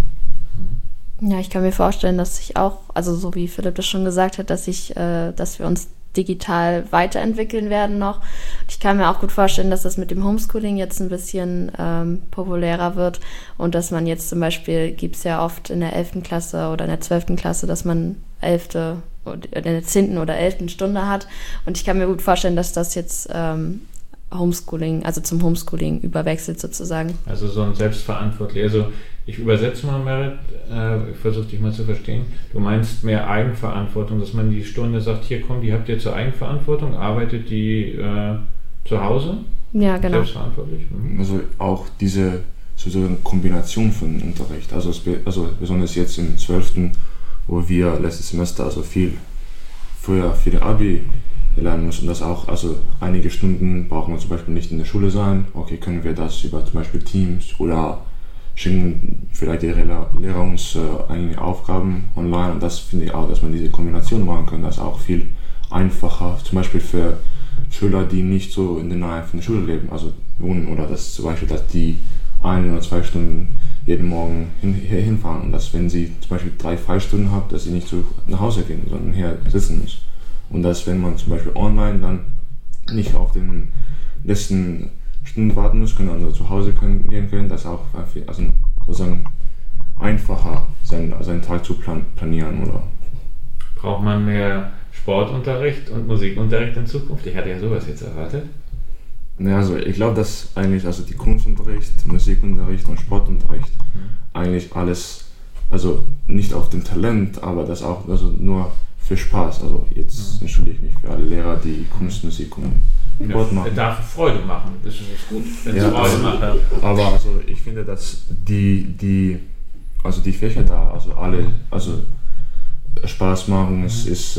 eigentlich. Ja, ich kann mir vorstellen, dass ich auch, also so wie Philipp das schon gesagt hat, dass ich, äh, dass wir uns digital weiterentwickeln werden noch. Ich kann mir auch gut vorstellen, dass das mit dem Homeschooling jetzt ein bisschen ähm, populärer wird, und dass man jetzt zum Beispiel, gibt es ja oft in der elften Klasse oder in der zwölften Klasse, dass man elfte oder in der zehnten oder elften Stunde hat, und ich kann mir gut vorstellen, dass das jetzt ähm, Homeschooling, also zum Homeschooling überwechselt sozusagen. Also so ein selbstverantwortlich, also ich übersetze mal, Merit, äh, ich versuche dich mal zu verstehen. Du meinst mehr Eigenverantwortung, dass man die Stunde sagt, hier komm, die habt ihr zur Eigenverantwortung, arbeitet die äh, zu Hause? Ja, genau. Selbstverantwortlich? Mhm. Also auch diese sozusagen Kombination von Unterricht, also, also besonders jetzt im zwölften, wo wir letztes Semester also viel früher für den Abi lernen müssen, dass auch, also einige Stunden brauchen wir zum Beispiel nicht in der Schule sein, okay, können wir das über zum Beispiel Teams oder schicken vielleicht die Lehrer uns äh, einige Aufgaben online, und das finde ich auch, dass man diese Kombination machen kann, das ist auch viel einfacher, zum Beispiel für Schüler, die nicht so in der Nähe von der Schule leben, also wohnen, oder dass zum Beispiel, dass die ein oder zwei Stunden jeden Morgen hin, hier hinfahren, und dass wenn sie zum Beispiel drei Freistunden haben, dass sie nicht so nach Hause gehen, sondern hier sitzen muss. Und dass wenn man zum Beispiel online dann nicht auf den letzten Stunden warten muss, können also zu Hause können, gehen können, das auch also sozusagen einfacher seinen, seinen Tag zu plan, planieren, oder? Braucht man mehr Sportunterricht und Musikunterricht in Zukunft? Ich hatte ja sowas jetzt erwartet. Ja, also ich glaube, dass eigentlich also die Kunstunterricht, Musikunterricht und Sportunterricht mhm. eigentlich alles, also nicht auf dem Talent, aber das auch also nur für Spaß. Also jetzt mhm. entschuldige ich mich für alle Lehrer, die Kunst, Musik und Sport machen. Er darf Freude machen, das ist gut, wenn es ja, Freude also, macht. Aber also ich finde, dass die, die, also die Fächer da, also alle, also Spaß machen, mhm. es ist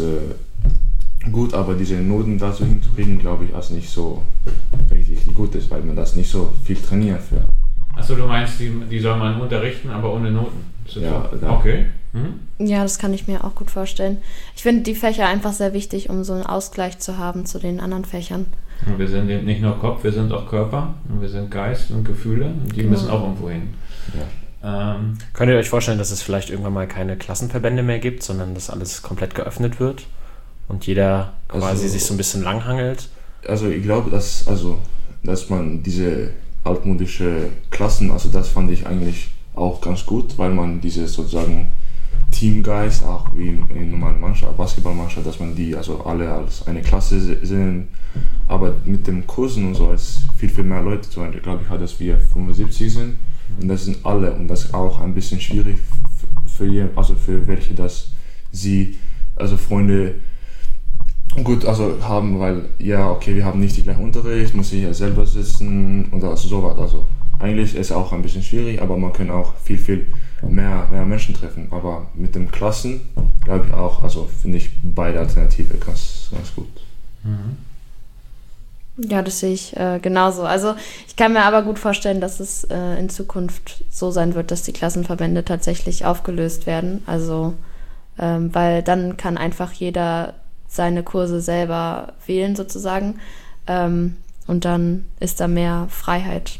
äh, gut, aber diese Noten dazu hinzukriegen, glaube ich, also nicht so richtig gut ist, weil man das nicht so viel trainiert für. Achso, du meinst, die, die soll man unterrichten, aber ohne Noten? Ja, so? Okay. Mhm. Ja, das kann ich mir auch gut vorstellen. Ich finde die Fächer einfach sehr wichtig, um so einen Ausgleich zu haben zu den anderen Fächern. Und wir sind nicht nur Kopf, wir sind auch Körper, und wir sind Geist und Gefühle, und die genau. müssen auch irgendwo hin. Ja. Ähm, Könnt ihr euch vorstellen, dass es vielleicht irgendwann mal keine Klassenverbände mehr gibt, sondern dass alles komplett geöffnet wird und jeder quasi Also- sich so ein bisschen langhangelt? Also ich glaube, dass, also, dass man diese altmodische Klassen, also das fand ich eigentlich auch ganz gut, weil man diese sozusagen Teamgeist, auch wie in normalen Mannschaft, Basketballmannschaft, dass man die also alle als eine Klasse sehen. Aber mit den Kursen und so ist viel, viel mehr Leute. Zum Beispiel, glaube ich, halt, dass wir fünfundsiebzig sind und das sind alle und das ist auch ein bisschen schwierig für, für, also für welche, dass sie, also Freunde, gut, also haben, weil, ja, okay, wir haben nicht die gleichen Unterricht, muss ich ja selber sitzen und also sowas. Also eigentlich ist es auch ein bisschen schwierig, aber man kann auch viel, viel mehr, mehr Menschen treffen. Aber mit den Klassen, glaube ich auch, also finde ich beide Alternative ganz, ganz gut. mhm. Ja, das sehe ich äh, genauso. Also ich kann mir aber gut vorstellen, dass es äh, in Zukunft so sein wird, dass die Klassenverbände tatsächlich aufgelöst werden. Also ähm, weil dann kann einfach jeder seine Kurse selber wählen sozusagen ähm, und dann ist da mehr Freiheit.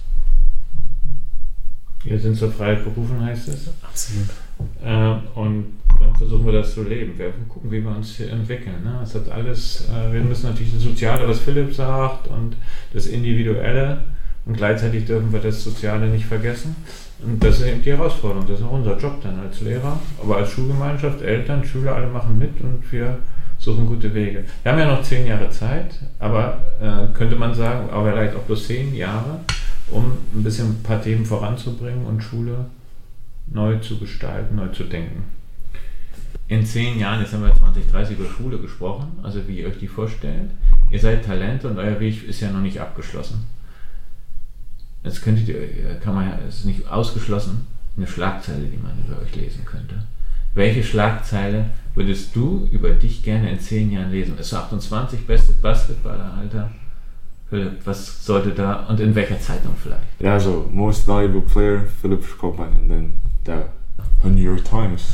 Wir sind zur Freiheit berufen, heißt es. Absolut. Äh, und dann versuchen wir das zu leben. Wir gucken, wie wir uns hier entwickeln. Ne? Es hat alles, äh, wir müssen natürlich das Soziale, was Philipp sagt, und das Individuelle, und gleichzeitig dürfen wir das Soziale nicht vergessen. Und das ist eben die Herausforderung. Das ist auch unser Job dann als Lehrer, aber als Schulgemeinschaft, Eltern, Schüler, alle machen mit und wir suchen gute Wege. Wir haben ja noch zehn Jahre Zeit, aber äh, könnte man sagen, aber vielleicht auch bloß zehn Jahre, um ein bisschen ein paar Themen voranzubringen und Schule neu zu gestalten, neu zu denken. In zehn Jahren, jetzt haben wir zwanzig dreißig über Schule gesprochen, also wie ihr euch die vorstellt. Ihr seid Talente und euer Weg ist ja noch nicht abgeschlossen. Jetzt könntet ihr, kann man ja, es ist nicht ausgeschlossen, eine Schlagzeile, die man über euch lesen könnte. Welche Schlagzeile würdest du über dich gerne in zehn Jahren lesen? Ist achtundzwanzig, bestes Basketballeralter? Philipp, was sollte da und in welcher Zeitung vielleicht? Ja, also Most Valuable Player, Philipp Schkoppmann, und dann der New York Times.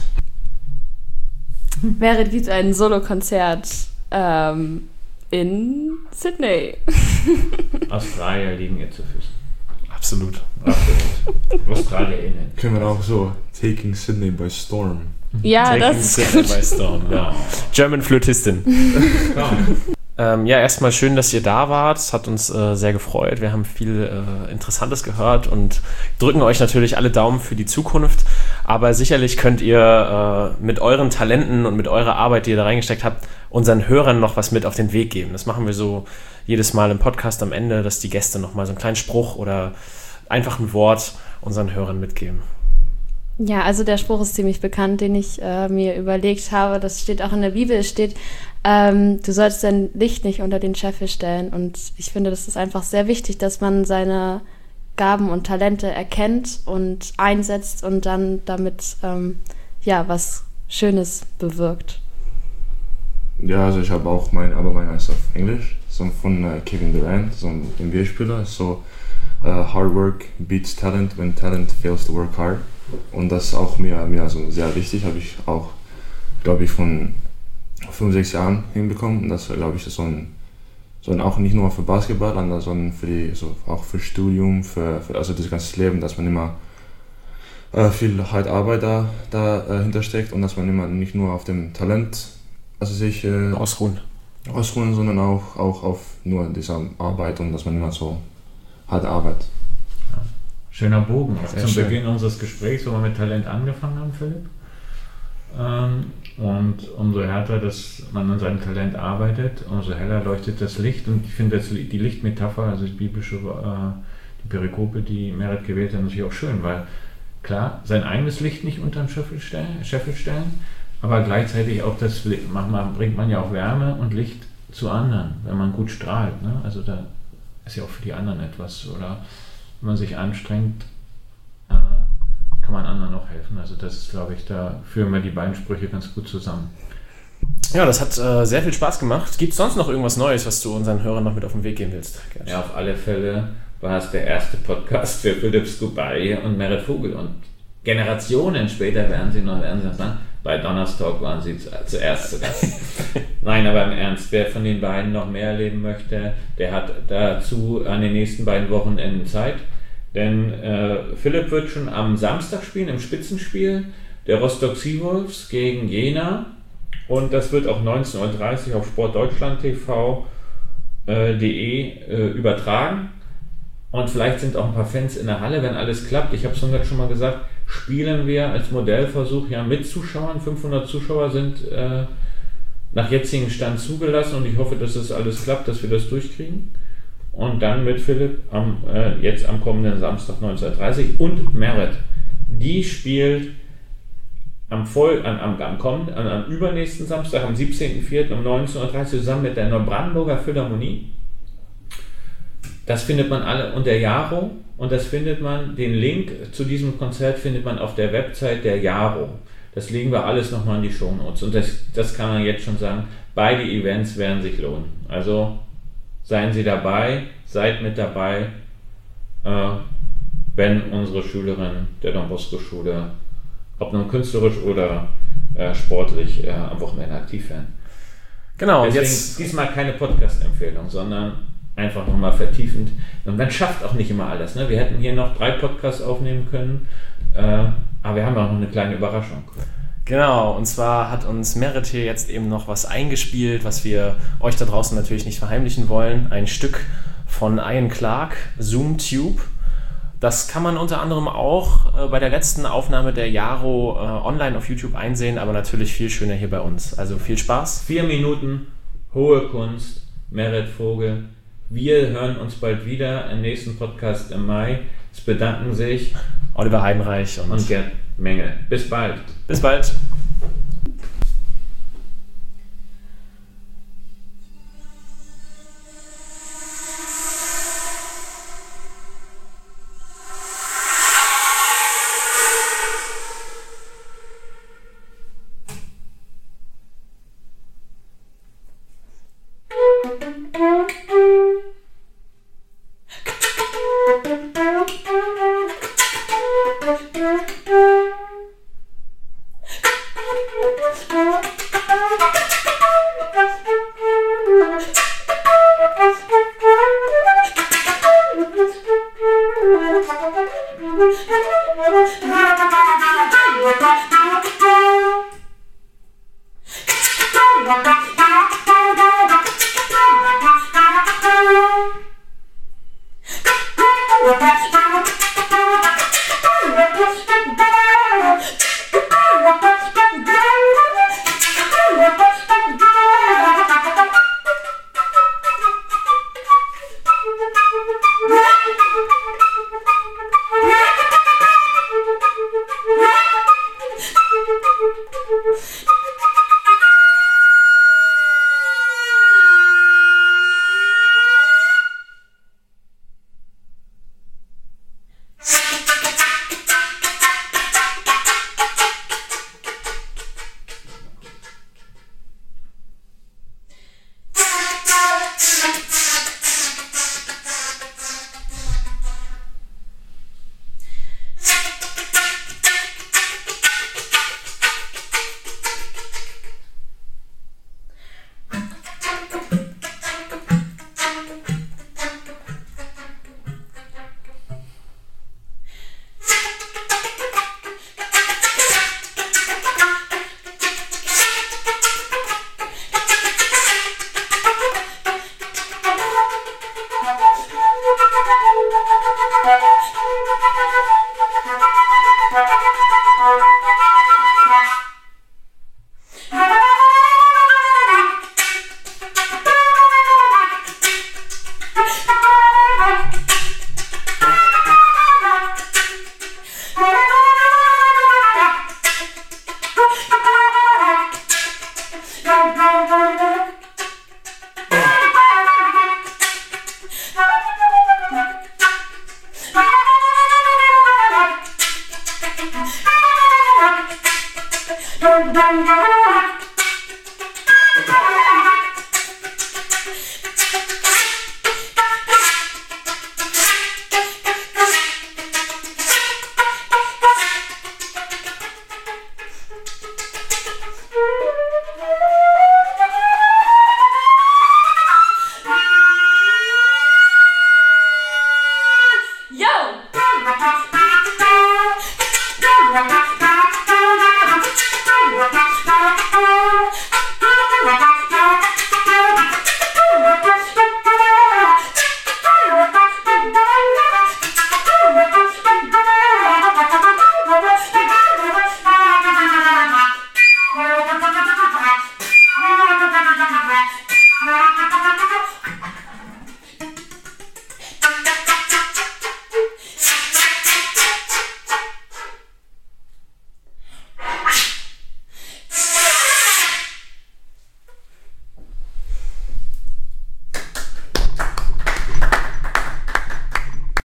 Wäre dies ein Solokonzert ähm, in Sydney? Australier liegen ihr zu Füßen. Absolut. Absolut. AustralierInnen. Können wir auch so Taking Sydney by Storm. Ja, Taking das ist Sydney gut. by Storm, ja. German Flötistin. Komm. Ähm, ja, erstmal schön, dass ihr da wart. Es hat uns äh, sehr gefreut. Wir haben viel äh, Interessantes gehört und drücken euch natürlich alle Daumen für die Zukunft. Aber sicherlich könnt ihr äh, mit euren Talenten und mit eurer Arbeit, die ihr da reingesteckt habt, unseren Hörern noch was mit auf den Weg geben. Das machen wir so jedes Mal im Podcast am Ende, dass die Gäste nochmal so einen kleinen Spruch oder einfach ein Wort unseren Hörern mitgeben. Ja, also der Spruch ist ziemlich bekannt, den ich äh, mir überlegt habe. Das steht auch in der Bibel. Es steht, ähm, du sollst dein Licht nicht unter den Scheffel stellen. Und ich finde, das ist einfach sehr wichtig, dass man seine Gaben und Talente erkennt und einsetzt und dann damit ähm, ja was Schönes bewirkt. Ja, also ich habe auch mein, aber meiner ist auf Englisch, so von uh, Kevin Durant, so ein N B A-Spieler, so uh, hard work beats talent when talent fails to work hard. Und das ist auch mir, mir also sehr wichtig, habe ich auch, glaube ich, von fünf, sechs Jahren hinbekommen. Und das glaube ich ist so ein, so ein, auch nicht nur für Basketball, sondern für die, so auch für Studium, für, für also das ganze Leben, dass man immer äh, viel hart Arbeit da, da äh, hintersteckt und dass man immer nicht nur auf dem Talent also sich äh, Ausruhen. ausruhen, sondern auch, auch auf nur dieser Arbeit und dass man immer so hart arbeitet. Schöner Bogen. Auch Sehr zum schön. Beginn unseres Gesprächs, wo wir mit Talent angefangen haben, Philipp. Ähm, und umso härter, dass man an seinem Talent arbeitet, umso heller leuchtet das Licht. Und ich finde das, die Lichtmetapher, also die biblische, äh, die Perikope, die Merit gewählt hat, natürlich auch schön, weil klar, sein eigenes Licht nicht unter den Scheffel stellen, Scheffel stellen, aber gleichzeitig auch das, manchmal bringt man ja auch Wärme und Licht zu anderen, wenn man gut strahlt. Ne? Also da ist ja auch für die anderen etwas, oder wenn man sich anstrengt, äh, kann man anderen auch helfen. Also das ist, glaube ich, da führen wir die beiden Sprüche ganz gut zusammen. Ja, das hat äh, sehr viel Spaß gemacht. Gibt es sonst noch irgendwas Neues, was du unseren Hörern noch mit auf den Weg geben willst? Gerd? Ja, auf alle Fälle war es der erste Podcast für Philipp Skubay und Merit Vogel. Und Generationen später werden sie noch, werden sie noch sagen, bei Donnerstalk waren sie zu, zuerst zu Gast. Nein, aber im Ernst, wer von den beiden noch mehr erleben möchte, der hat dazu an den nächsten beiden Wochenenden Zeit. Denn äh, Philipp wird schon am Samstag spielen, im Spitzenspiel der Rostock Seawolves gegen Jena. Und das wird auch neunzehn Uhr dreißig auf sportdeutschland punkt t v punkt de äh, übertragen. Und vielleicht sind auch ein paar Fans in der Halle, wenn alles klappt. Ich habe es schon mal gesagt, spielen wir als Modellversuch ja mit Zuschauern. fünfhundert Zuschauer sind äh, nach jetzigem Stand zugelassen und ich hoffe, dass das alles klappt, dass wir das durchkriegen. Und dann mit Philipp am, äh, jetzt am kommenden Samstag neunzehn Uhr dreißig und Merit. Die spielt am, voll, am, am, am, kommenden, am, am übernächsten Samstag, am siebzehnten vierten um neunzehn Uhr dreißig zusammen mit der Neubrandenburger Philharmonie. Das findet man alle unter Jaro und das findet man, den Link zu diesem Konzert findet man auf der Website der Jaro. Das legen wir alles nochmal in die Shownotes und das, das kann man jetzt schon sagen, beide Events werden sich lohnen. Also seien Sie dabei, seid mit dabei, äh, wenn unsere Schülerinnen der Don Bosco Schule, ob nun künstlerisch oder äh, sportlich, äh, am Wochenende aktiv werden. Genau. Deswegen jetzt diesmal keine Podcast-Empfehlung, sondern einfach nochmal vertiefend. Und man schafft auch nicht immer alles. Ne? Wir hätten hier noch drei Podcasts aufnehmen können, äh, aber wir haben auch noch eine kleine Überraschung. Genau, und zwar hat uns Merit hier jetzt eben noch was eingespielt, was wir euch da draußen natürlich nicht verheimlichen wollen. Ein Stück von Ian Clark, Zoom Tube. Das kann man unter anderem auch äh, bei der letzten Aufnahme der Jaro äh, online auf YouTube einsehen, aber natürlich viel schöner hier bei uns. Also viel Spaß. Vier Minuten, hohe Kunst, Merit Vogel. Wir hören uns bald wieder im nächsten Podcast im Mai. Es bedanken sich Oliver Heidenreich und, und Gerd Menge. Bis bald. Bis bald. Thank you.